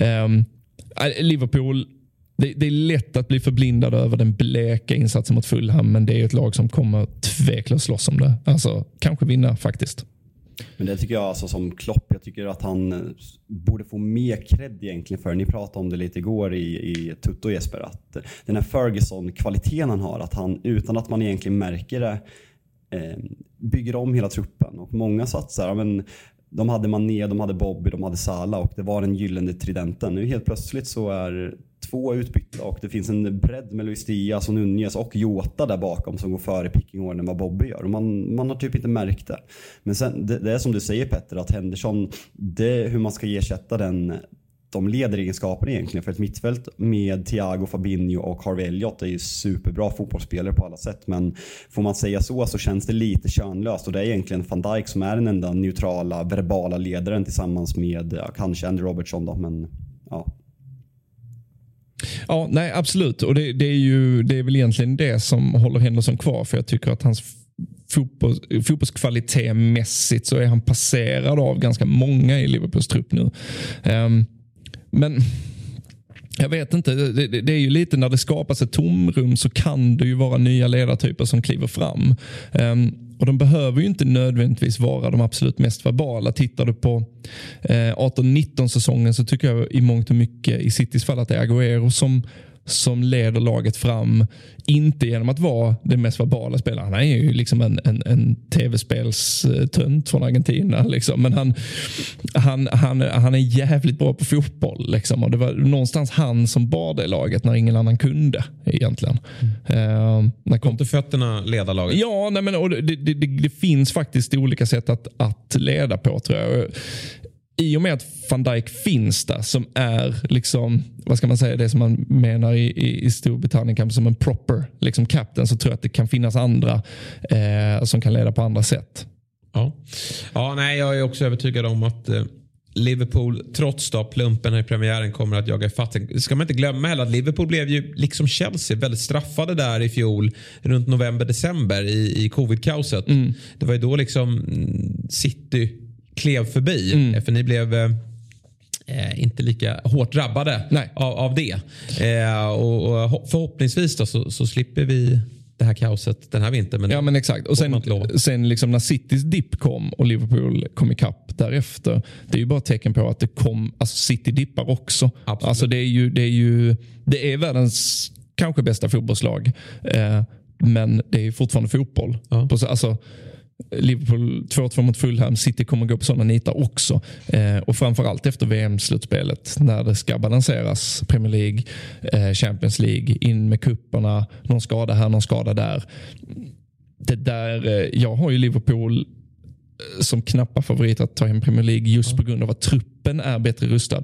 Liverpool, det är lätt att bli förblindad över den bleka insatsen mot Fulham, men det är ett lag som kommer tveklöst slåss om det. Alltså kanske vinna faktiskt. Men det tycker jag, alltså, som Klopp, jag tycker att han borde få mer cred egentligen för. Ni pratade om det lite igår i Tutto och Jesper, att den här Ferguson-kvaliteten han har, att han utan att man egentligen märker det bygger om hela truppen. Och många satsar, men de hade Mané, de hade Bobby, de hade Salah, och det var den gyllene tridenten. Nu helt plötsligt så är 2 utbytta, och det finns en bredd med Luis Diaz och Nunez och Jota där bakom som går före picking order än vad Bobby gör. Och man har typ inte märkt det. Men sen, det är som du säger Petter, att Henderson, det hur man ska ersätta de lederegenskaperna egentligen för ett mittfält med Thiago, Fabinho och Harvey Elliott är ju superbra fotbollsspelare på alla sätt, men får man säga så känns det lite könlöst, och det är egentligen Van Dijk som är den enda neutrala, verbala ledaren tillsammans med kanske Andy Robertson då, men ja. Ja, nej absolut, och det är väl egentligen det som håller Henderson kvar, för jag tycker att hans fotbollskvalitet mässigt så är han passerad av ganska många i Liverpools trupp nu. Men jag vet inte, det är ju lite när det skapas ett tomrum så kan det ju vara nya ledartyper som kliver fram. Och de behöver ju inte nödvändigtvis vara de absolut mest verbala. Tittar du på 18-19 säsongen så tycker jag i mångt och mycket i Citys fall att det är Agüero som leder laget fram, inte genom att vara den mest verbala spelaren. Han är ju liksom en tv-spelstönt från Argentina liksom. Men han är jävligt bra på fotboll liksom. Och det var någonstans han som bar det laget när ingen annan kunde egentligen. Kom till fötterna leda laget? Ja, nej, men, och det finns faktiskt olika sätt att leda på, tror jag. I och med att Van Dijk finns där, som är liksom, vad ska man säga, det som man menar i Storbritannien kanske som en proper liksom captain, så tror jag att det kan finnas andra som kan leda på andra sätt. Ja, nej, jag är också övertygad om att Liverpool, trots då plumpen här i premiären, kommer att jaga ifatt. Ska man inte glömma heller att Liverpool blev ju liksom Chelsea väldigt straffade där i fjol runt november-december i covid-kaoset. Det var ju då liksom City klev förbi, för ni blev inte lika hårt drabbade av det. Och förhoppningsvis då så slipper vi det här kaoset den här vintern. Men ja, men exakt. Och sen liksom när Citys dipp kom och Liverpool kom ikapp därefter, det är ju bara ett tecken på att det kom, alltså City dippar också. Absolut. Alltså det är världens kanske bästa fotbollslag, men det är fortfarande fotboll. Ja. Alltså Liverpool 2-2 mot Fulham, City kommer gå på sådana nitar också, och framförallt efter VM-slutspelet när det ska balanseras, Premier League, Champions League, in med kupperna, någon skada här, någon skada där. Det där, jag har ju Liverpool som knappa favorit att ta hem Premier League just på grund av att truppen är bättre rustad.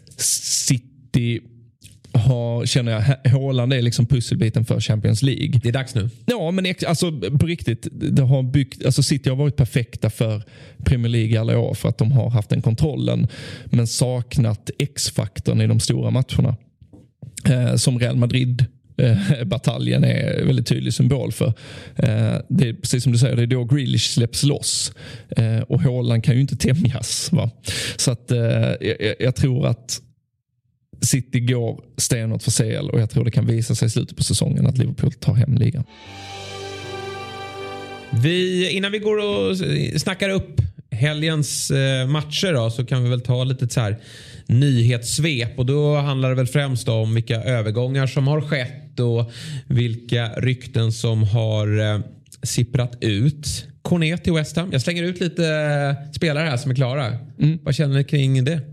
City känner jag, Haaland är liksom pusselbiten för Champions League. Det är dags nu. Ja, men alltså på riktigt, det har byggt, alltså City har varit perfekta för Premier League alla år för att de har haft den kontrollen, men saknat X-faktorn i de stora matcherna. Som Real Madrid bataljen är väldigt tydlig symbol för. Det är precis som du säger, det är då Grealish släpps loss, och Haaland kan ju inte tämjas, va? Så att jag tror att City går stenhårt för CL, och jag tror det kan visa sig i slutet på säsongen att Liverpool tar hem ligan. Innan vi går och snackar upp helgens matcher då, så kan vi väl ta lite så här nyhetssvep, och då handlar det väl främst om vilka övergångar som har skett och vilka rykten som har sipprat ut. Cornet till West Ham. Jag slänger ut lite spelare här som är klara. Vad känner ni kring det?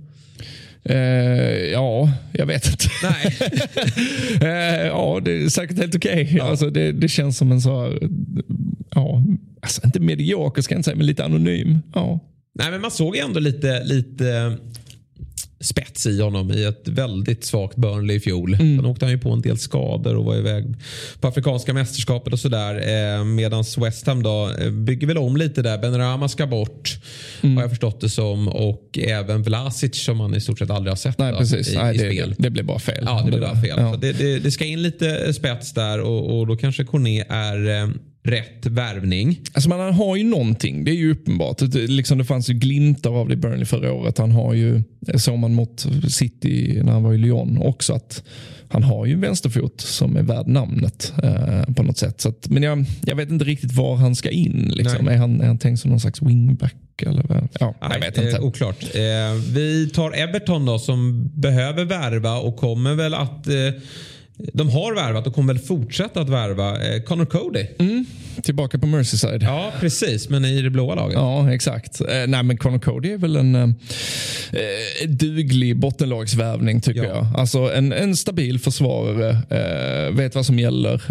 Ja, jag vet inte. Nej. Ja, det är säkert helt okej. Ja. Alltså, det känns som en så här, ja, alltså inte medioker ska jag inte säga, men lite anonym. Ja. Nej, men man såg ändå lite spets i honom i ett väldigt svagt Burnley i fjol. Sen åkte han ju på en del skador och var iväg på afrikanska mästerskapet och sådär. Medan West Ham då bygger väl om lite där. Benrahma ska bort, har jag förstått det som. Och även Vlasic som man i stort sett aldrig har sett. Nej, precis. I spel. Det blev bara fel. Ja, det blev bara fel. Ja. Så det ska in lite spets där, och då kanske Cornet är rätt värvning. Alltså man har ju någonting, det är ju uppenbart. Liksom det fanns ju glimtar av det i Burnley förra året. Han har ju, såg man mot City när han var i Lyon också, att han har ju en vänsterfot som är värd namnet på något sätt. Så att, men jag vet inte riktigt var han ska in. Liksom. Är han tänkt som någon slags wingback? Eller? Ja, jag vet inte. Oklart. Vi tar Everton då, som behöver värva och kommer väl att... De har värvat och kommer väl fortsätta att värva Connor Cody. Tillbaka på Merseyside. Ja, precis. Men i det blåa laget. Ja, exakt. Nej, men Connor Cody är väl en duglig bottenlagsvärvning tycker jag. Alltså en stabil försvarare. Vet vad som gäller.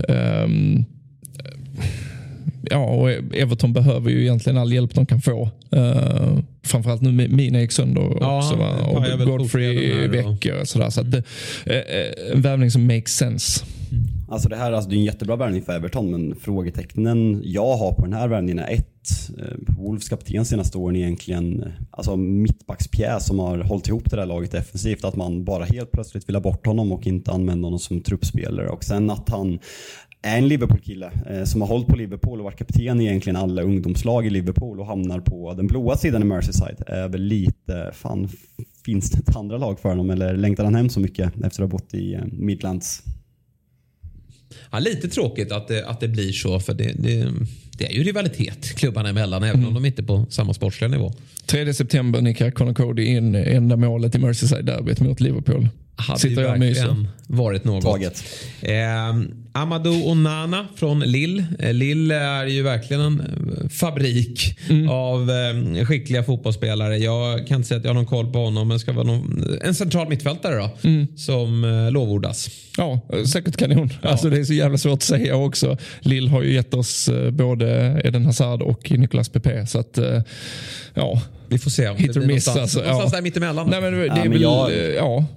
Ja, och Everton behöver ju egentligen all hjälp de kan få. Framförallt nu med Mina gick sönder också, och Godfrey veckor och sådär. Så att en värvning som makes sense. Alltså det här, alltså det är en jättebra värvning för Everton, men frågetecknen jag har på den här värvningen är Wolves kapten senaste åren egentligen, alltså mittbackspjäs som har hållit ihop det där laget defensivt, att man bara helt plötsligt vill ha bort honom och inte använda honom som truppspelare, och sen att han är en Liverpool-kille som har hållit på Liverpool och varit kapten i egentligen alla ungdomslag i Liverpool och hamnar på den blåa sidan i Merseyside. Är väl lite, fan, finns det ett andra lag för honom, eller längtar han hem så mycket efter att ha bott i Midlands? Ja, lite tråkigt att det blir så, för det är ju rivalitet klubbarna emellan, även om de inte är på samma sportsliga nivå. 3 september nickar Connor Cody in enda målet i Merseyside-derbyt mot Liverpool. Hade ju verkligen varit något. Amadou Onana från Lille. Lille är ju verkligen en fabrik av skickliga fotbollsspelare. Jag kan inte säga att jag har någon koll på honom, men ska vara en central mittfältare då, som lovordas. Ja, säkert kanon. Ja. Alltså det är så jävla svårt att säga också. Lille har ju gett oss både Eden Hazard och Nicolas Pepe, så att ja, vi får se om hit det blir miss, någonstans där mittemellan. Nej, men det är väl,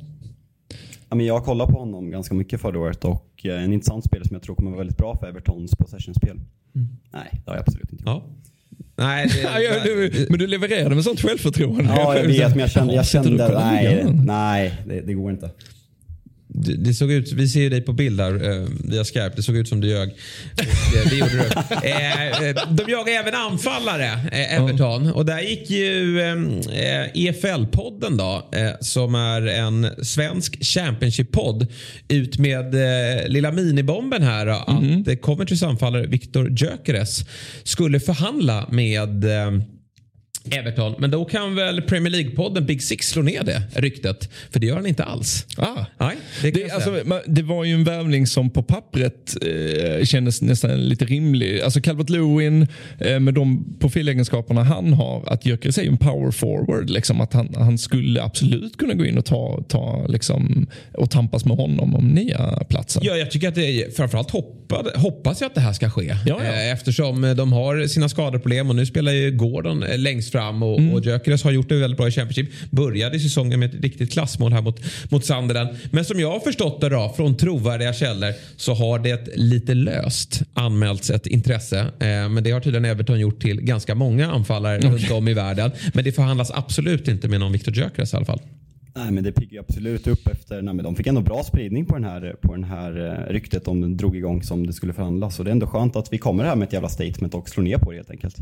Ja, men jag kollade på honom ganska mycket förra året, och en intressant spelare som jag tror kommer vara väldigt bra för Evertons possession-spel. Nej, det har jag absolut inte gjort. Ja. Nej, men du levererade med sånt självförtroende. Ja, jag vet, men jag kände nej, det går inte. Det såg ut, vi ser ju dig på bild där via Skype, det såg ut som du ljög. Det gjorde du. De jagar även anfallare, Everton, och där gick ju EFL-podden då, som är en svensk Championship-podd, ut med lilla minibomben här då, att Coventry's anfallare Victor Gyökeres skulle förhandla med Everton, men då kan väl Premier League-podden Big Six slå ner det ryktet, för det gör han inte alls. Nej, det var ju en värvning som på pappret kändes nästan lite rimlig. Alltså Calvert-Lewin med de profilegenskaperna han har, att Gyökeres är en power forward, liksom, att han skulle absolut kunna gå in och ta liksom, och tampas med honom om nya platsen. Ja, jag tycker att det framförallt hoppas jag att det här ska ske. Eftersom de har sina skadeproblem, och nu spelar ju Gordon längst fram, och Gyökeres har gjort det väldigt bra i Championship. Började säsongen med ett riktigt klassmål här mot Sunderland. Men som jag har förstått det då, från trovärdiga källor, så har det lite löst anmälts ett intresse. Men det har tydligen Everton gjort till ganska många anfallare runt om i världen. Men det förhandlas absolut inte med någon Victor Gyökeres i alla fall. Nej, men det piggar absolut upp efter. Nej, men de fick ändå bra spridning på den här ryktet om den drog igång som det skulle förhandlas. Så det är ändå skönt att vi kommer här med ett jävla statement och slår ner på det helt enkelt.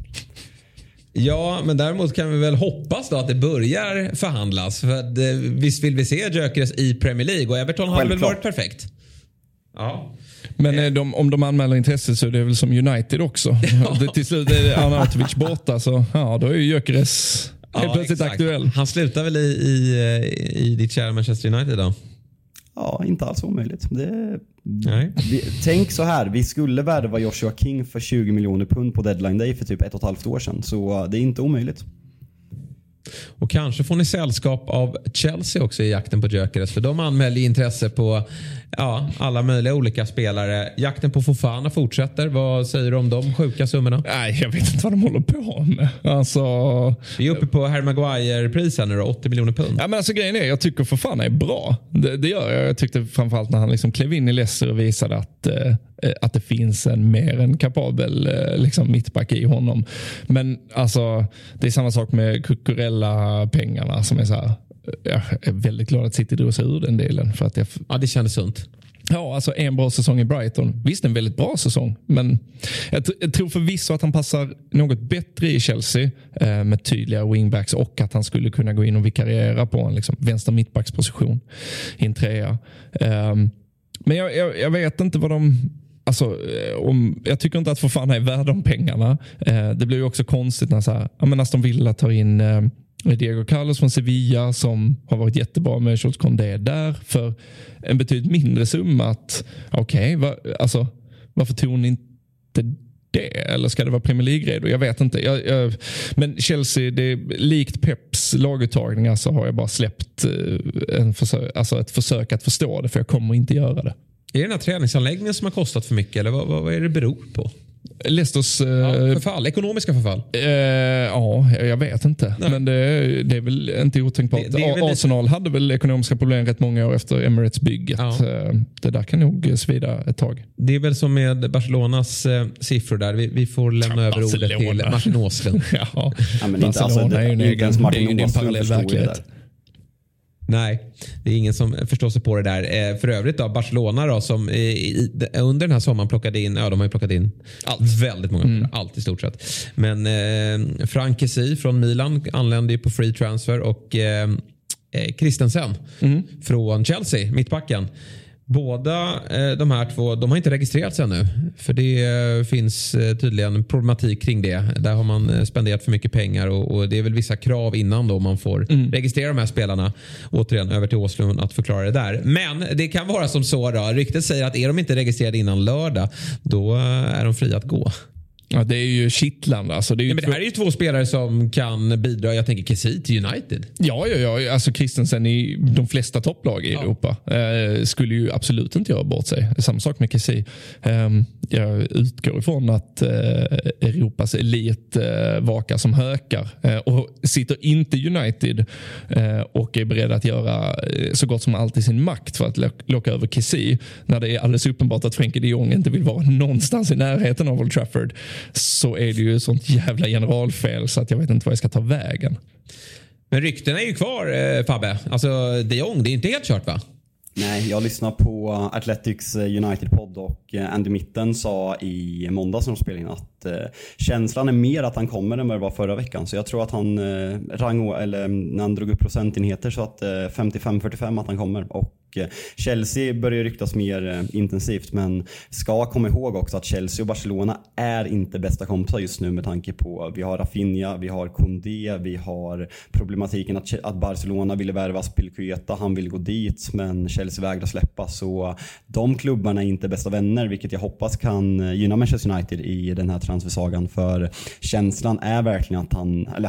Ja, men däremot kan vi väl hoppas då att det börjar förhandlas. För att, visst vill vi se Gyökeres i Premier League, och Everton har väl varit perfekt. Ja. Men om de anmäler intresse så är det väl som United också. Till slut är Arnautovic borta, så då är ju Gyökeres helt plötsligt aktuell. Han slutar väl i ditt kära Manchester United då? Ja, inte alls omöjligt. Tänk så här, vi skulle värva Joshua King för 20 miljoner pund på deadline day för typ 1,5 år sedan. Så det är inte omöjligt. Och kanske får ni sällskap av Chelsea också i jakten på Gyökeres, för de anmäler intresse på alla möjliga olika spelare. Jakten på Fofana fortsätter. Vad säger du om de sjuka summorna? Nej, jag vet inte vad de håller på med. Alltså... Vi är uppe på Harry Maguire-prisen nu då, 80 miljoner pund. Ja, men alltså grejen är, jag tycker Fofana är bra. Det gör jag. Jag tyckte framförallt när han liksom klev in i Leicester och visade att det finns en mer än kapabel liksom mittback i honom. Men alltså, det är samma sak med Cucurella-pengarna som är så här. Jag är väldigt glad att City drog sig ur den delen. För att det kändes sunt. Ja, alltså en bra säsong i Brighton. Visst, en väldigt bra säsong. Men jag tror förvisso att han passar något bättre i Chelsea med tydliga wingbacks, och att han skulle kunna gå in och vikariera på en liksom vänster mittbacksposition i en trea. Men jag vet inte vad de... Alltså, jag tycker inte att Fofana är värd de pengarna. Det blir ju också konstigt när så här, Aston Villa tar in Diego Carlos från Sevilla som har varit jättebra med Jules Koundé där för en betydligt mindre summa. Varför tog ni inte det? Eller ska det vara Premier League-redo? Jag vet inte. Men Chelsea, det är likt Peps laguttagningar, så har jag bara släppt ett försök att förstå det, för jag kommer inte göra det. Är det den här träningsanläggningen som har kostat för mycket, eller vad är det beror på? Leicesters förfall, ekonomiska förfall. Jag vet inte. Nej. Men det är väl inte otänkbart. Arsenal hade väl ekonomiska problem rätt många år efter Emirates-bygget. Ja. Det där kan nog svida ett tag. Det är väl som med Barcelonas siffror där. Vi får lämna över ordet till Martin Åslund. Men Barcelona är ju en egen parallell verklighet. Nej, det är ingen som förstår sig på det där. För övrigt då, Barcelona då, som under den här sommaren plockade in, de har ju plockat in väldigt många, allt i stort sett. Men Frank Kessie från Milan anlände ju på free transfer, och Christensen från Chelsea, mittbacken. Båda de här två, de har inte registrerats ännu. För det finns tydligen problematik kring det. Där har man spenderat för mycket pengar. Och det är väl vissa krav innan då man får registrera de här spelarna. Återigen över till Åslund att förklara det där. Men det kan vara som så då. Ryktet säger att är de inte registrerade innan lördag, då är de fria att gå. Ja, det är ju kittlande. Alltså, men det här är ju två spelare som kan bidra. Jag tänker Kessie till United. Ja. Alltså Christensen i de flesta topplag i Europa skulle ju absolut inte göra bort sig. Samma sak med Kessie. Jag utgår ifrån att Europas elit vakar som hökar och sitter inte United och är beredd att göra så gott som allt i sin makt för att locka över Kessie, när det är alldeles uppenbart att Frenkie de Jong inte vill vara någonstans i närheten av Old Trafford. Så är det ju sånt jävla generalfel så att jag vet inte vad jag ska ta vägen. Men ryktena är ju kvar, Fabbe. Alltså de Jong, det är inte helt kört, va? Nej, jag lyssnar på Athletics United-podd, och Andy Mitten sa i måndags när de spelade in att känslan är mer att han kommer än vad det var förra veckan. Så jag tror att han när han drog upp procentenheter så att 55-45 att han kommer. Och Chelsea börjar ryktas mer intensivt, men ska komma ihåg också att Chelsea och Barcelona är inte bästa kompisar just nu, med tanke på vi har Rafinha, vi har Koundé, vi har problematiken att Barcelona ville värva Spilicueta, han vill gå dit men Chelsea vägrar släppa, så de klubbarna är inte bästa vänner, vilket jag hoppas kan gynna Manchester United i den här transfersagan, för känslan är verkligen att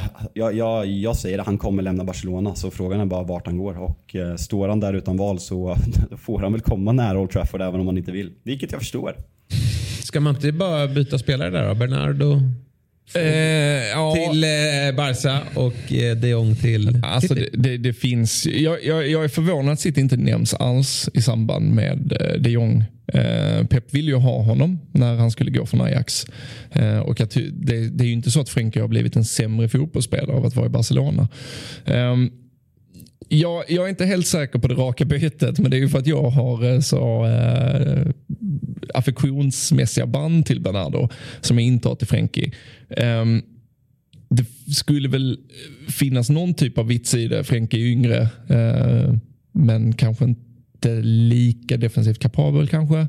jag säger att han kommer lämna Barcelona, så frågan är bara vart han går, och står han där utan val så får han väl komma nära Old Trafford även om han inte vill, vilket jag förstår. Ska man inte bara byta spelare där då? Bernardo till Barca och de Jong till alltså det finns, jag är förvånad att City inte nämns alls i samband med de Jong. Pep vill ju ha honom när han skulle gå från Ajax, och att det är ju inte så att Frenkie har blivit en sämre fotbollsspelare av att vara i Barcelona. Jag är inte helt säker på det raka bytet, men det är ju för att jag har så affektionsmässiga band till Bernardo som jag inte har till Frenkie. Det skulle väl finnas någon typ av vits i det. Frenkie är yngre, men kanske inte inte lika defensivt kapabel kanske.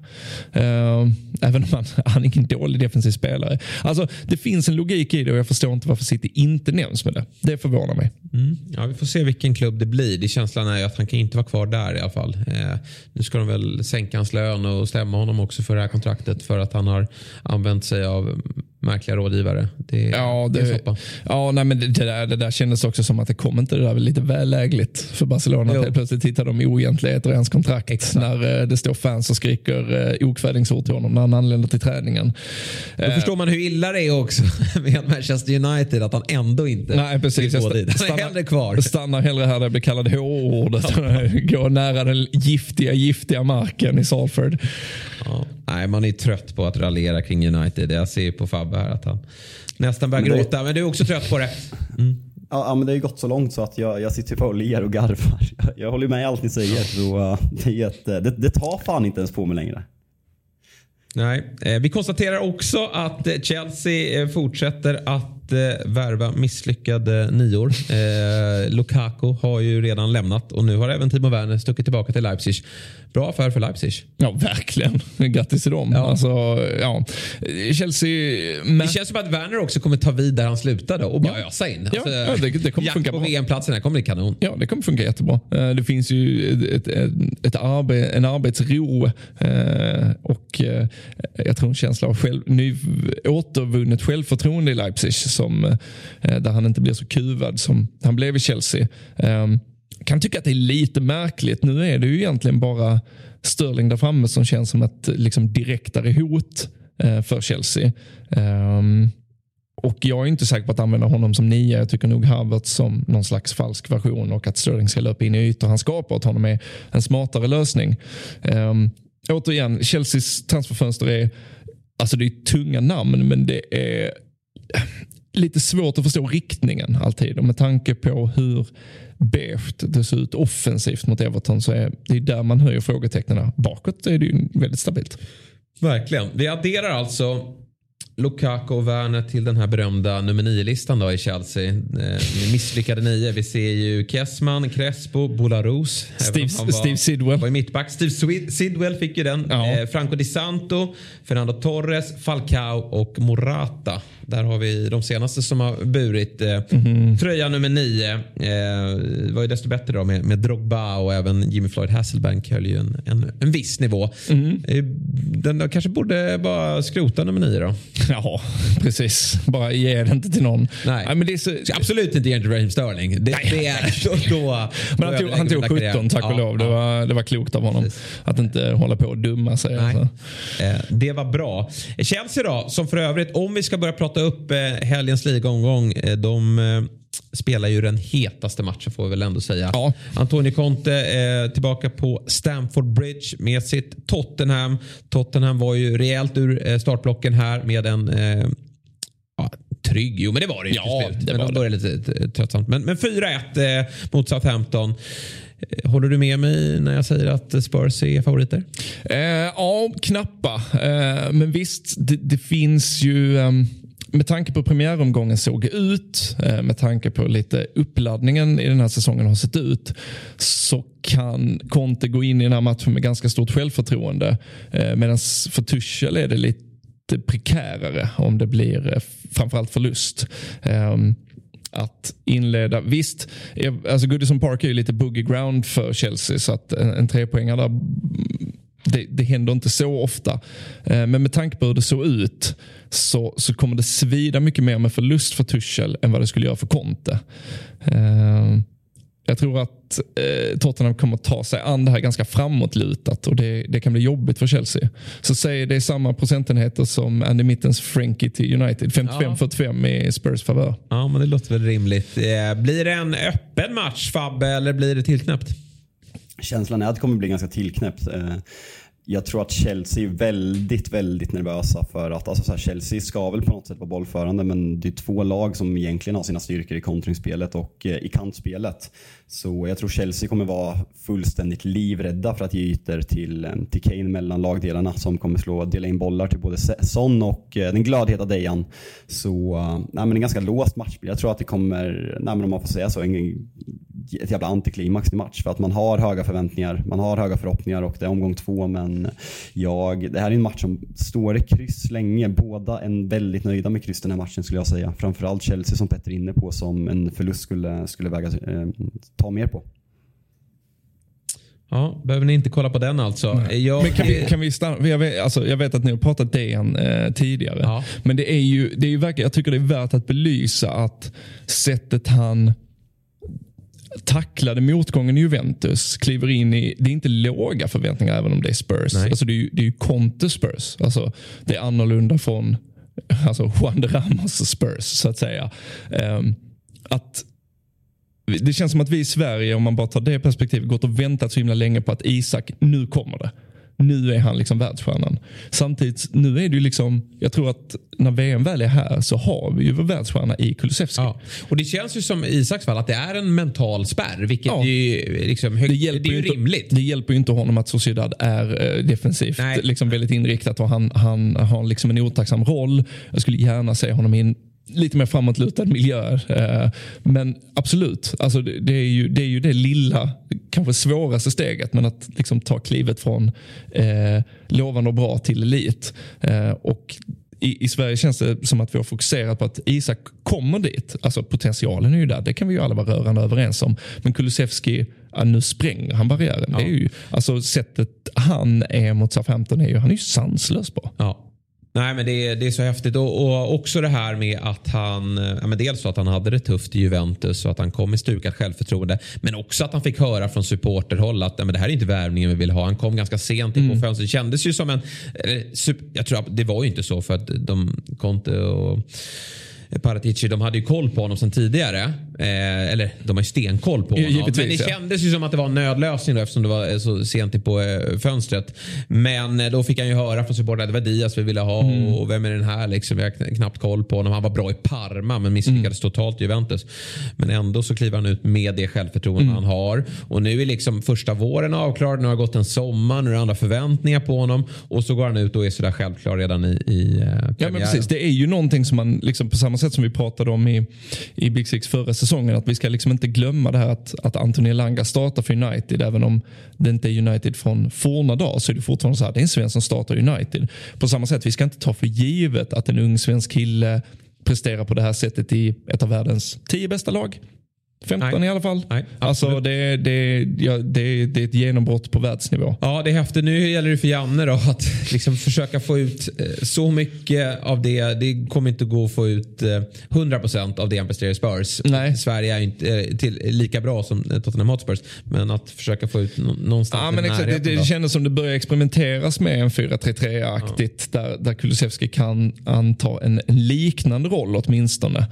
Även om han är ingen dålig defensiv spelare. Alltså det finns en logik i det och jag förstår inte varför City inte nämns med det. Det förvånar mig. Ja, vi får se vilken klubb det blir. Det känslan är att han kan inte vara kvar där i alla fall. Nu ska de väl sänka hans lön och stämma honom också för det här kontraktet för att han har använt sig av märkliga rådgivare. Det men det där kändes också som att det kom inte det där lite väl lägligt för Barcelona. Att plötsligt hittar de oegentligheter i hans kontrakt. Exakt. När det står fans och skriker okvädingsord till honom när han anländer till träningen. Då förstår man hur illa det är också med Manchester United att han ändå inte. Nej, precis. Han är hellre kvar. Stannar hellre här där det blir kallad H-ordet. Går nära den giftiga marken i Salford. Ja. Nej, man är trött på att raljera kring United. Jag ser ju på Fabbe här att han nästan börjar gråta. Men du är också trött på det. Ja, men det har ju gått så långt så att jag sitter på och ler och garvar. Jag håller med allt ni säger. Så det tar fan inte ens på mig längre. Nej, vi konstaterar också att Chelsea fortsätter att värva misslyckade nior. Lukaku har ju redan lämnat och nu har även Timo Werner stuckit tillbaka till Leipzig. Bra affär för Leipzig. Ja, verkligen. Grattis till dem. Ja. Alltså, ja. Chelsea... Det känns som att Werner också kommer ta vid där han slutade och bara ösa in. Alltså, det kommer funka på bra. VM-platsen här kommer det kanon. Ja, det kommer funka jättebra. Det finns ju en arbetsro och jag tror en känsla av återvunnet självförtroende i Leipzig som, där han inte blir så kuvad som han blev i Chelsea. Kan tycka att det är lite märkligt. Nu är det ju egentligen bara Sterling där framme som känns som ett liksom direktare hot för Chelsea. Och jag är inte säker på att använda honom som 9. Jag tycker nog Havertz som någon slags falsk version och att Sterling ska löpa in i ytor han skapar åt honom är en smartare lösning. Återigen, Chelseas transferfönster är alltså det är tunga namn men det är lite svårt att förstå riktningen alltid och med tanke på hur beige det ser ut offensivt mot Everton så är det där man höjer frågetecknen. Bakåt är det ju väldigt stabilt. Verkligen. Vi adderar alltså Lukaku och Werner till den här berömda nummer 9-listan då i Chelsea. Misslyckade 9. Vi ser ju Kessman, Crespo, Bolarus. Steve Sidwell. Var i mittback. Steve Sidwell fick ju den. Ja. Franco Di Santo, Fernando Torres, Falcao och Morata. Där har vi de senaste som har burit tröja nummer 9. Det var ju desto bättre då med Drogba och även Jimmy Floyd Hasselbank höll ju en viss nivå. Den kanske borde bara skrota nummer 9 då. Ja, precis. Bara ge det inte till någon. Nej, men det är så, absolut inte Andrew Raheem Sterling. Det är då men han tog 17, tack och lov. Det var klokt av honom att inte hålla på och dumma sig. Alltså. Det var bra. Chelsea då, som för övrigt, om vi ska börja prata upp helgens ligaomgång, de spelar ju den hetaste matchen får vi väl ändå säga. Ja. Antonio Conte tillbaka på Stamford Bridge med sitt Tottenham. Tottenham var ju rejält ur startblocken här med en trygg. Jo, men det var det ju till slut. Men de började lite tröttsamt. Men 4-1 mot Southampton. Håller du med mig när jag säger att Spurs är favoriter? Ja, knappa. Men visst, det finns ju... Med tanke på premiäromgången såg ut, med tanke på lite uppladdningen i den här säsongen har sett ut, så kan Conte gå in i den här matchen med ganska stort självförtroende. Medan för Tuchel är det lite prekärare om det blir framförallt förlust. Att inleda, visst, alltså Goodison Park är ju lite boogie ground för Chelsea så att en 3-poängare där det händer inte så ofta. Men med tanke på hur det såg ut så kommer det svida mycket mer med förlust för Tuchel än vad det skulle göra för Conte. Jag tror att Tottenham kommer att ta sig an det här ganska framåtlutat och det kan bli jobbigt för Chelsea. Så säg det är samma procentenheter som Andy Mittens Frankie till United. 55-45 i Spurs favör. Ja, men det låter väl rimligt. Blir det en öppen match, Fabbe, eller blir det tillknäppt? Känslan är att det kommer bli ganska tillknäppt. Jag tror att Chelsea är väldigt, väldigt nervösa för att alltså så här, Chelsea ska väl på något sätt vara bollförande, men det är två lag som egentligen har sina styrkor i kontringsspelet och i kantspelet. Så jag tror Chelsea kommer vara fullständigt livrädda för att ge ytor till Kane mellan lagdelarna som kommer dela in bollar till både Son och den glödheta Dejan. Så men en ganska låst match. Jag tror att det kommer, om man får säga så, en ett jävla antiklimax i match, för att man har höga förväntningar, man har höga förhoppningar och det är omgång 2, men det här är en match som står i kryss länge. Båda är väldigt nöjda med kryss den här matchen, skulle jag säga. Framförallt Chelsea, som Petter är inne på, som en förlust skulle väga ta mer på. Ja, behöver ni inte kolla på den alltså. Men kan vi stanna? Jag vet att ni har pratat DN tidigare. Ja. Men det är ju verkligen, jag tycker det är värt att belysa att sättet han tacklade motgången i Juventus, kliver in i, det är inte låga förväntningar även om det är Spurs. Alltså det är ju Conte Spurs. Alltså det är annorlunda från Juan de Ramos Spurs, så att säga. Att det känns som att vi i Sverige, om man bara tar det perspektivet, gått och väntat så himla länge på att Isak, nu kommer det. Nu är han liksom världsstjärnan. Samtidigt, nu är det ju liksom, jag tror att när VM väl är här så har vi ju världsstjärna i Kulusevski. Ja. Och det känns ju som i Isaks fall att det är en mental spärr, vilket ju liksom det är ju rimligt. Det hjälper ju inte honom att Sociedad är defensivt liksom väldigt inriktat, och han har liksom en otacksam roll. Jag skulle gärna se honom in lite mer framåtlutad miljö. Men absolut, alltså det är ju det lilla, kanske svåraste steget, men att liksom ta klivet från lovande och bra till elit. Och i Sverige känns det som att vi har fokuserat på att Isak kommer dit. Alltså potentialen är ju där, det kan vi ju alla vara rörande överens om. Men Kulusevski, nu spränger han barriären. Ja. Det är ju, alltså sättet han är mot Southampton han är ju sanslös på. Ja. Nej, men det är så häftigt, och också det här med att han, men dels så att han hade det tufft i Juventus och att han kom med stukat självförtroende, men också att han fick höra från supporterhåll att men det här är inte värvningen vi vill ha. Han kom ganska sent in på fönstret. Det kändes ju som jag tror att det var ju inte så, för att Conte och Paratici, de hade ju koll på honom sedan tidigare. Eller de har ju stenkoll på honom. Men det kändes ju som att det var en nödlösning då, eftersom det var så sent på fönstret. Men då fick han ju höra från supporten att det var Diaz vi ville ha. Och vem är den här liksom? Jag har knappt koll på honom. Han var bra i Parma men misslyckades totalt i Juventus. Men ändå så kliver han ut med det självförtroende han har. Och nu är liksom första våren avklarad. Nu har gått en sommar. Nu är det andra förväntningar på honom. Och så går han ut och är sådär självklar redan i ja, men precis. Det är ju någonting som man liksom, på samma sätt som vi pratade om i Big Six förra säsongen, att vi ska liksom inte glömma det här att Anthony Elanga startar för United, även om det inte är United från forna dagar, så är det fortfarande så här, det är en svensk som startar United. På samma sätt, vi ska inte ta för givet att en ung svensk kille presterar på det här sättet i ett av världens 10 bästa lag. 15 i alla fall. Nej, alltså det är ett genombrott på världsnivå. Ja, det är häftigt. Nu gäller det för Janne då att liksom försöka få ut så mycket av det. Det kommer inte gå att få ut 100% av det han presterar i Spurs. Nej. Sverige är inte lika bra som Tottenham Hotspurs, men att försöka få ut någonstans. Ja, men exakt, det kändes som det börjar experimenteras med en 4-3-3-aktigt där Kulusevski kan anta en liknande roll åtminstone.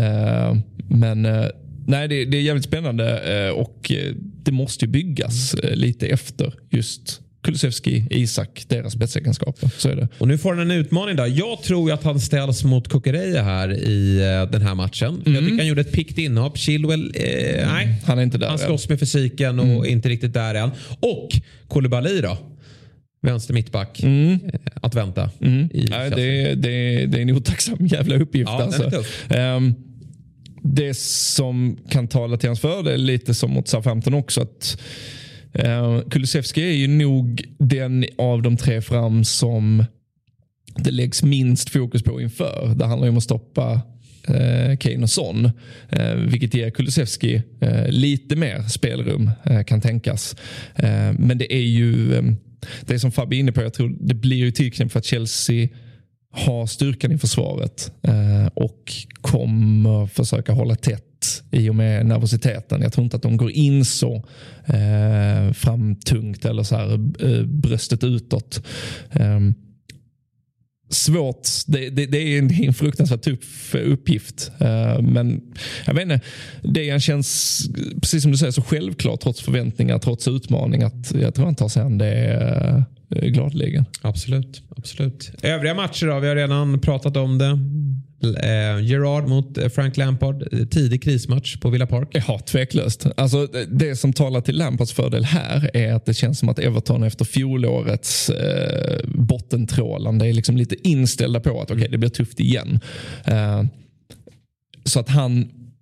Men nej, det är jävligt spännande och det måste ju byggas lite efter just Kulusevski, Isak, deras spetsegenskaper. Så är det. Och nu får han en utmaning där. Jag tror ju att han ställs mot Kukureya här i den här matchen. Jag tycker han gjorde ett pikt inhopp. Chilwell, nej. Han är inte där. Han slåss med fysiken och inte riktigt där än. Och Koulibaly då? Vänster mittback. Att vänta. Nej, det är en otacksam jävla uppgift. Ja, alltså. Den är tuff. Det som kan tala till hans fördel lite som mot Southampton också, att Kulusevski är ju nog den av de tre fram som det läggs minst fokus på inför. Det handlar ju om att stoppa Kane och Son, vilket ger Kulusevski lite mer spelrum kan tänkas. Men det är ju det som Fabbe är inne på, jag tror det blir ju till exempel för att Chelsea har styrkan i försvaret och kommer försöka hålla tätt i och med nervositeten. Jag tror inte att de går in så framtungt eller så här bröstet utåt. Svårt. Det är en fruktansvärt tuff uppgift. Men jag vet inte, det känns precis som du säger så självklart, trots förväntningar, trots utmaning, att jag tror han tar sig an det gladligen. Absolut. Övriga matcher då, vi har redan pratat om det. Gerrard mot Frank Lampard, tidig krismatch på Villa Park. Ja, tveklöst. Alltså, det som talar till Lampards fördel här är att det känns som att Everton efter fjolårets bottentrålande är liksom lite inställda på att okej, det blir tufft igen. Så att han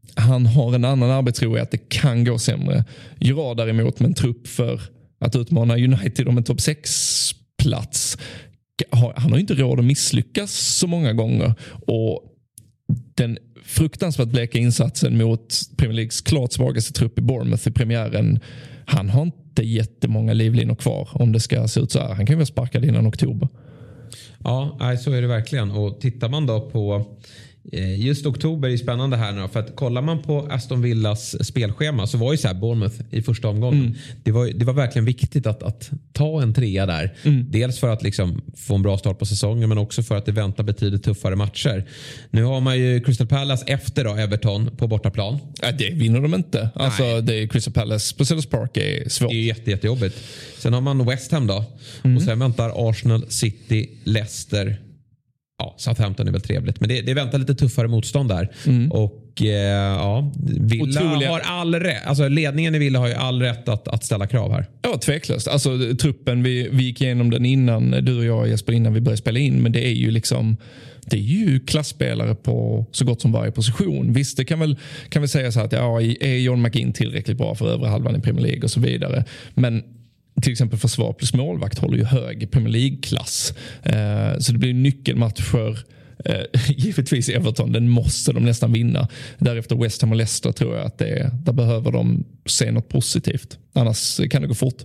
han har en annan arbetsro i att det kan gå sämre. Gerard däremot med en trupp för att utmana United om en topp 6-plats. Han har ju inte råd att misslyckas så många gånger. Och den fruktansvärt bleka insatsen mot Premier Leagues klart svagaste trupp i Bournemouth i premiären. Han har inte jättemånga livlinor kvar om det ska se ut så här. Han kan ju vara sparkad innan oktober. Ja, så är det verkligen. Och tittar man då på just oktober är spännande här nu. För att kollar man på Aston Villas spelschema så var ju så här Bournemouth i första omgången. Det var verkligen viktigt att ta en 3 där. Dels för att liksom få en bra start på säsongen, men också för att det väntar betydligt tuffare matcher. Nu har man ju Crystal Palace efter då Everton på bortaplan. Det vinner de inte. Alltså det är Crystal Palace på Selhurst Park är svårt. Det är jättejobbigt. Sen har man West Ham då. Och sen väntar Arsenal, City, Leicester. Ja, Southampton är väl trevligt. Men det väntar lite tuffare motstånd där. Och Villa har all rätt. Alltså ledningen i Villa har ju all rätt att ställa krav här. Ja, tveklöst. Alltså truppen, vi gick igenom den innan, du och jag Jesper, innan vi började spela in. Men det är ju liksom, det är ju klassspelare på så gott som varje position. Visst, det kan väl säga så att är John McGinn tillräckligt bra för övre halvan i Premier League och så vidare. Men till exempel försvar plus målvakt håller ju hög Premier League-klass. Så det blir en nyckelmatch för givetvis Everton. Den måste de nästan vinna. Därefter West Ham och Leicester tror jag att där behöver de se något positivt. Annars kan det gå fort.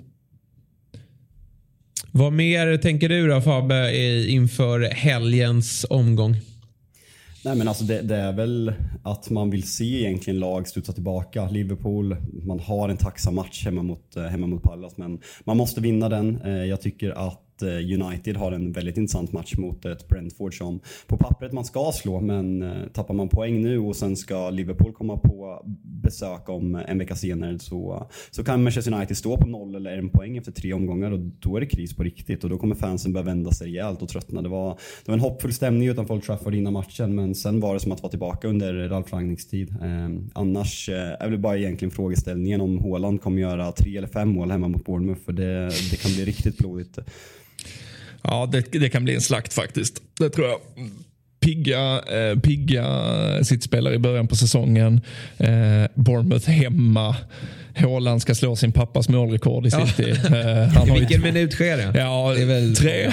Vad mer tänker du då, Fabbe, inför helgens omgång? Nej, men alltså det är väl att man vill se egentligen lag studsa tillbaka. Liverpool, man har en tacksam match hemma mot Palace, men man måste vinna den. Jag tycker att United har en väldigt intressant match mot ett Brentford som på pappret man ska slå, men tappar man poäng nu och sen ska Liverpool komma på besök om en vecka senare så kan Manchester United stå på 0 eller 1 poäng efter 3 omgångar, och då är det kris på riktigt och då kommer fansen börja vända sig rejält och tröttna. Det var en hoppfull stämning utanför Old Trafford innan matchen, men sen var det som att vara tillbaka under Ralf Rangnicks tid. Annars är det bara egentligen frågeställningen om Haaland kommer göra 3 eller 5 mål hemma mot Bournemouth, för det kan bli riktigt blodigt. Ja, det kan bli en slakt faktiskt. Det tror jag. Pigga sittspelare i början på säsongen. Bournemouth hemma. Haaland ska slå sin pappas målrekord i City. Vilken minut sker det? Ja, det är väl 3.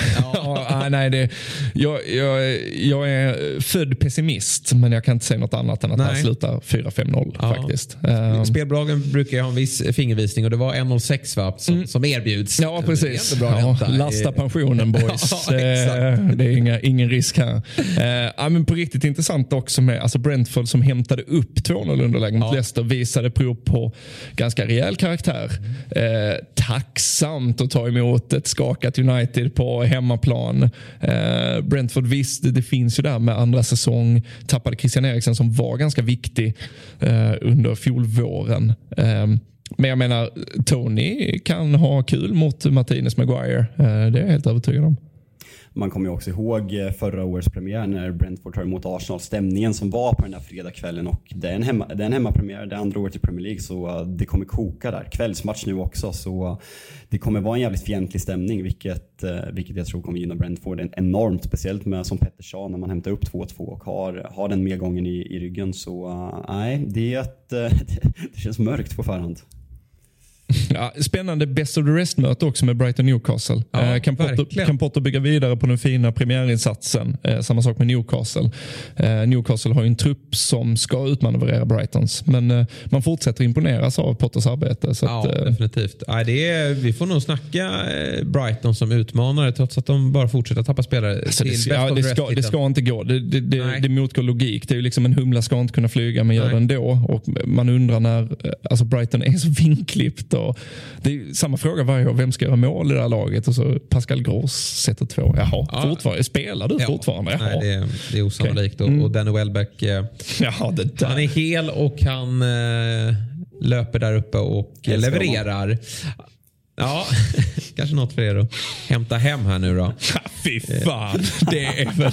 Jag är född pessimist, men jag kan inte säga något annat än att han slutar 4-5-0 faktiskt. Spelbolagen brukar ha en viss fingervisning och det var 1,06 va? Som erbjuds. Ja, precis. Lasta pensionen, boys. Det är ingen risk här. Men på riktigt intressant också med Brentford som hämtade upp 2-0 underläge mot Leicester, visade prov på ganska rejäl karaktär. Tacksamt att ta emot ett skakat United på hemmaplan. Brentford, visst, det finns ju där med andra säsong. Tappade Christian Eriksen som var ganska viktig under fjolvåren. Men jag menar, Tony kan ha kul mot Martinez Maguire. Det är jag helt övertygad om. Man kommer ju också ihåg förra årets premiär när Brentford tar emot Arsenal, stämningen som var på den här fredagskvällen, och det är en hemmapremiär, det andra året i Premier League, så det kommer koka där. Kvällsmatch nu också, så det kommer vara en jävligt fientlig stämning, vilket jag tror kommer gynna Brentford enormt, speciellt med, som Petter sa, när man hämtar upp 2-2 och har den medgången i ryggen, så nej, det känns mörkt på förhand. Ja, spännande best of the rest-möte också med Brighton Newcastle. Kan Potter bygga vidare på den fina premiärinsatsen. Samma sak med Newcastle. Newcastle har ju en trupp som ska utmanövrera Brightons, men man fortsätter imponeras av Potters arbete. Så definitivt. Vi får nog snacka Brighton som utmanare, trots att de bara fortsätter tappa spelare. Det ska inte gå. Det motgår logik. Det är ju liksom, en humla ska inte kunna flyga, men gör det ändå. Och man undrar när Brighton är så vinklippt. Det är samma fråga varje år. Vem ska göra mål i det här laget? Och så Pascal Gross sätter 2. Fortfarande. Spelar du fortfarande? Nej, det är osannolikt. Och Danny Welbeck, han är hel och han löper där uppe och levererar. Ja, kanske något för er att hämta hem här nu då. Fy fan, det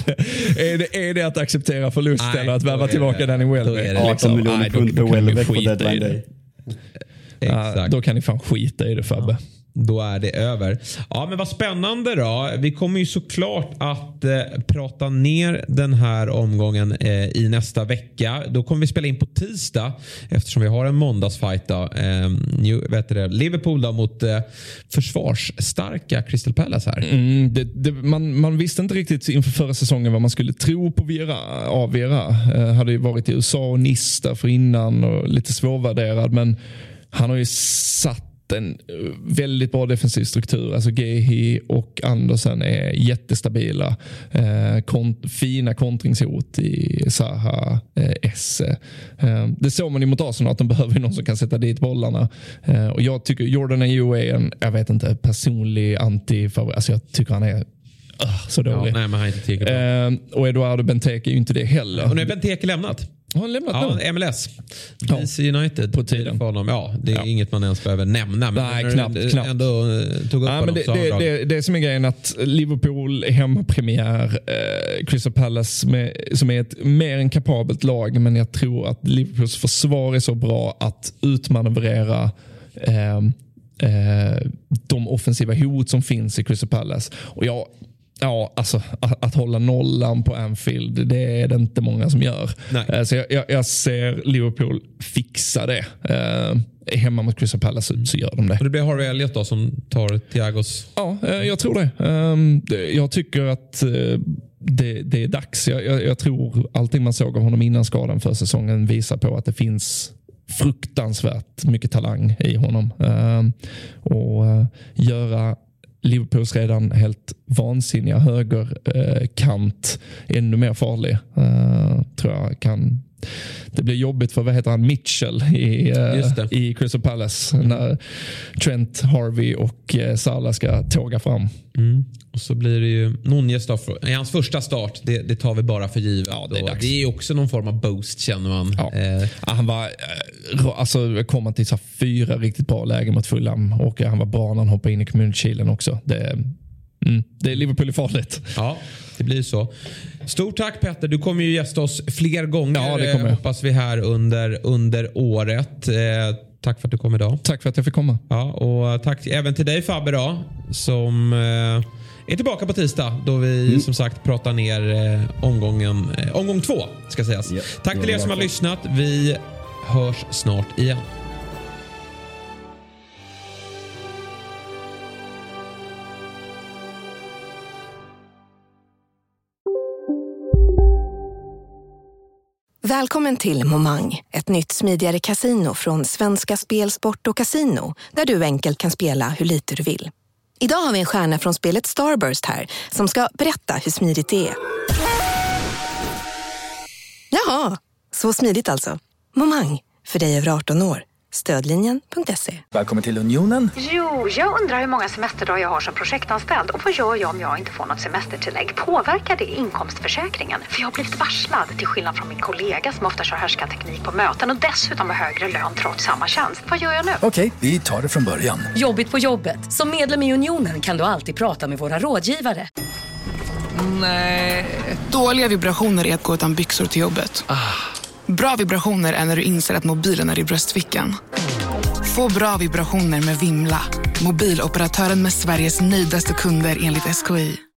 är det att acceptera förlust eller att värva tillbaka Danny Welbeck? 18 miljoner pund för Welbeck på deadline day. Då kan ni fan skita i det, Fabbe. Då är det över. Ja, men vad spännande då. Vi kommer ju såklart att prata ner den här omgången i nästa vecka. Då kommer vi spela in på tisdag eftersom vi har en måndagsfight då. Liverpool då mot försvarsstarka Crystal Palace här. Man visste inte riktigt inför förra säsongen vad man skulle tro på Vieira. Hade ju varit i USA och Nice där för innan och lite svårvärderad, men han har ju satt en väldigt bra defensiv struktur. Alltså Gehi och Andersen är jättestabila. Fina kontringshot i Zaha, Esse. Det såg man ju mot Arsenal att de behöver någon som kan sätta dit bollarna. Och jag tycker Jordan Ayew är en, jag vet inte, personlig anti-favorit. Alltså jag tycker han är så dålig. Ja, nej, men han är inte och Eduardo Benteke är ju inte det heller. Och nu är Benteke lämnat. Har han lämnat nu? MLS. DC United. På tiden. För honom. Ja, det är inget man ens behöver nämna. Men nej, knappt. Ändå tog upp honom. Men det som är grejen att Liverpool är hemmapremiär. Crystal Palace som är ett mer än kapabelt lag, men jag tror att Liverpools försvar är så bra att utmanövrera de offensiva hot som finns i Crystal Palace. Och alltså att hålla nollan på Anfield, det är det inte många som gör. Så jag ser Liverpool fixa det. Hemma mot Crystal Palace så gör de det. Och det blir Harvey Elliott då som tar Thiagos? Ja, jag tror det. Jag tycker att det är dags. Jag tror allting man såg av honom innan skadan för säsongen visar på att det finns fruktansvärt mycket talang i honom. Och göra Liverpools redan helt vansinniga högerkant ännu mer farlig, tror jag kan. Det blir jobbigt för, vad heter han, Mitchell i Crystal Palace när Trent, Harvey och Salah ska tåga fram. Och så blir det ju Nunez då, i hans första start, det tar vi bara för givet. Ja, det är också någon form av boost, känner man. Ja. Han var kom till 4 riktigt bra lägen mot Fulham, och han var bra när han hoppade in i Community-kilen också. Det är Liverpool farligt. Ja, det blir så. Stort tack Petter, du kommer ju gästa oss fler gånger. Ja, det kommer jag. Hoppas vi här under året. Tack för att du kom idag. Tack för att jag fick komma. Ja, och tack även till dig Fabbe då, som är tillbaka på tisdag då vi som sagt pratar ner omgång 2 ska sägas. Yeah. Tack till er som har lyssnat. Vi hörs snart igen. Välkommen till Momang, ett nytt smidigare casino från Svenska Spel, Sport och Casino, där du enkelt kan spela hur lite du vill. Idag har vi en stjärna från spelet Starburst här som ska berätta hur smidigt det är. Jaha, så smidigt alltså. Momang, för dig över 18 år. Stödlinjen.se. Välkommen till Unionen. Jo, jag undrar hur många semesterdagar jag har som projektanställd. Och vad gör jag om jag inte får något semestertillägg? Påverkar det inkomstförsäkringen? För jag har blivit varslad, till skillnad från min kollega som ofta kör härskarteknik på möten och dessutom har högre lön trots samma tjänst. Vad gör jag nu? Okej, vi tar det från början. Jobbigt på jobbet. Som medlem i Unionen kan du alltid prata med våra rådgivare. Nej. Dåliga vibrationer är att gå utan byxor till jobbet. Bra vibrationer är när du inser att mobilen är i bröstfickan. Få bra vibrationer med Vimla. Mobiloperatören med Sveriges nöjdaste kunder enligt SKI.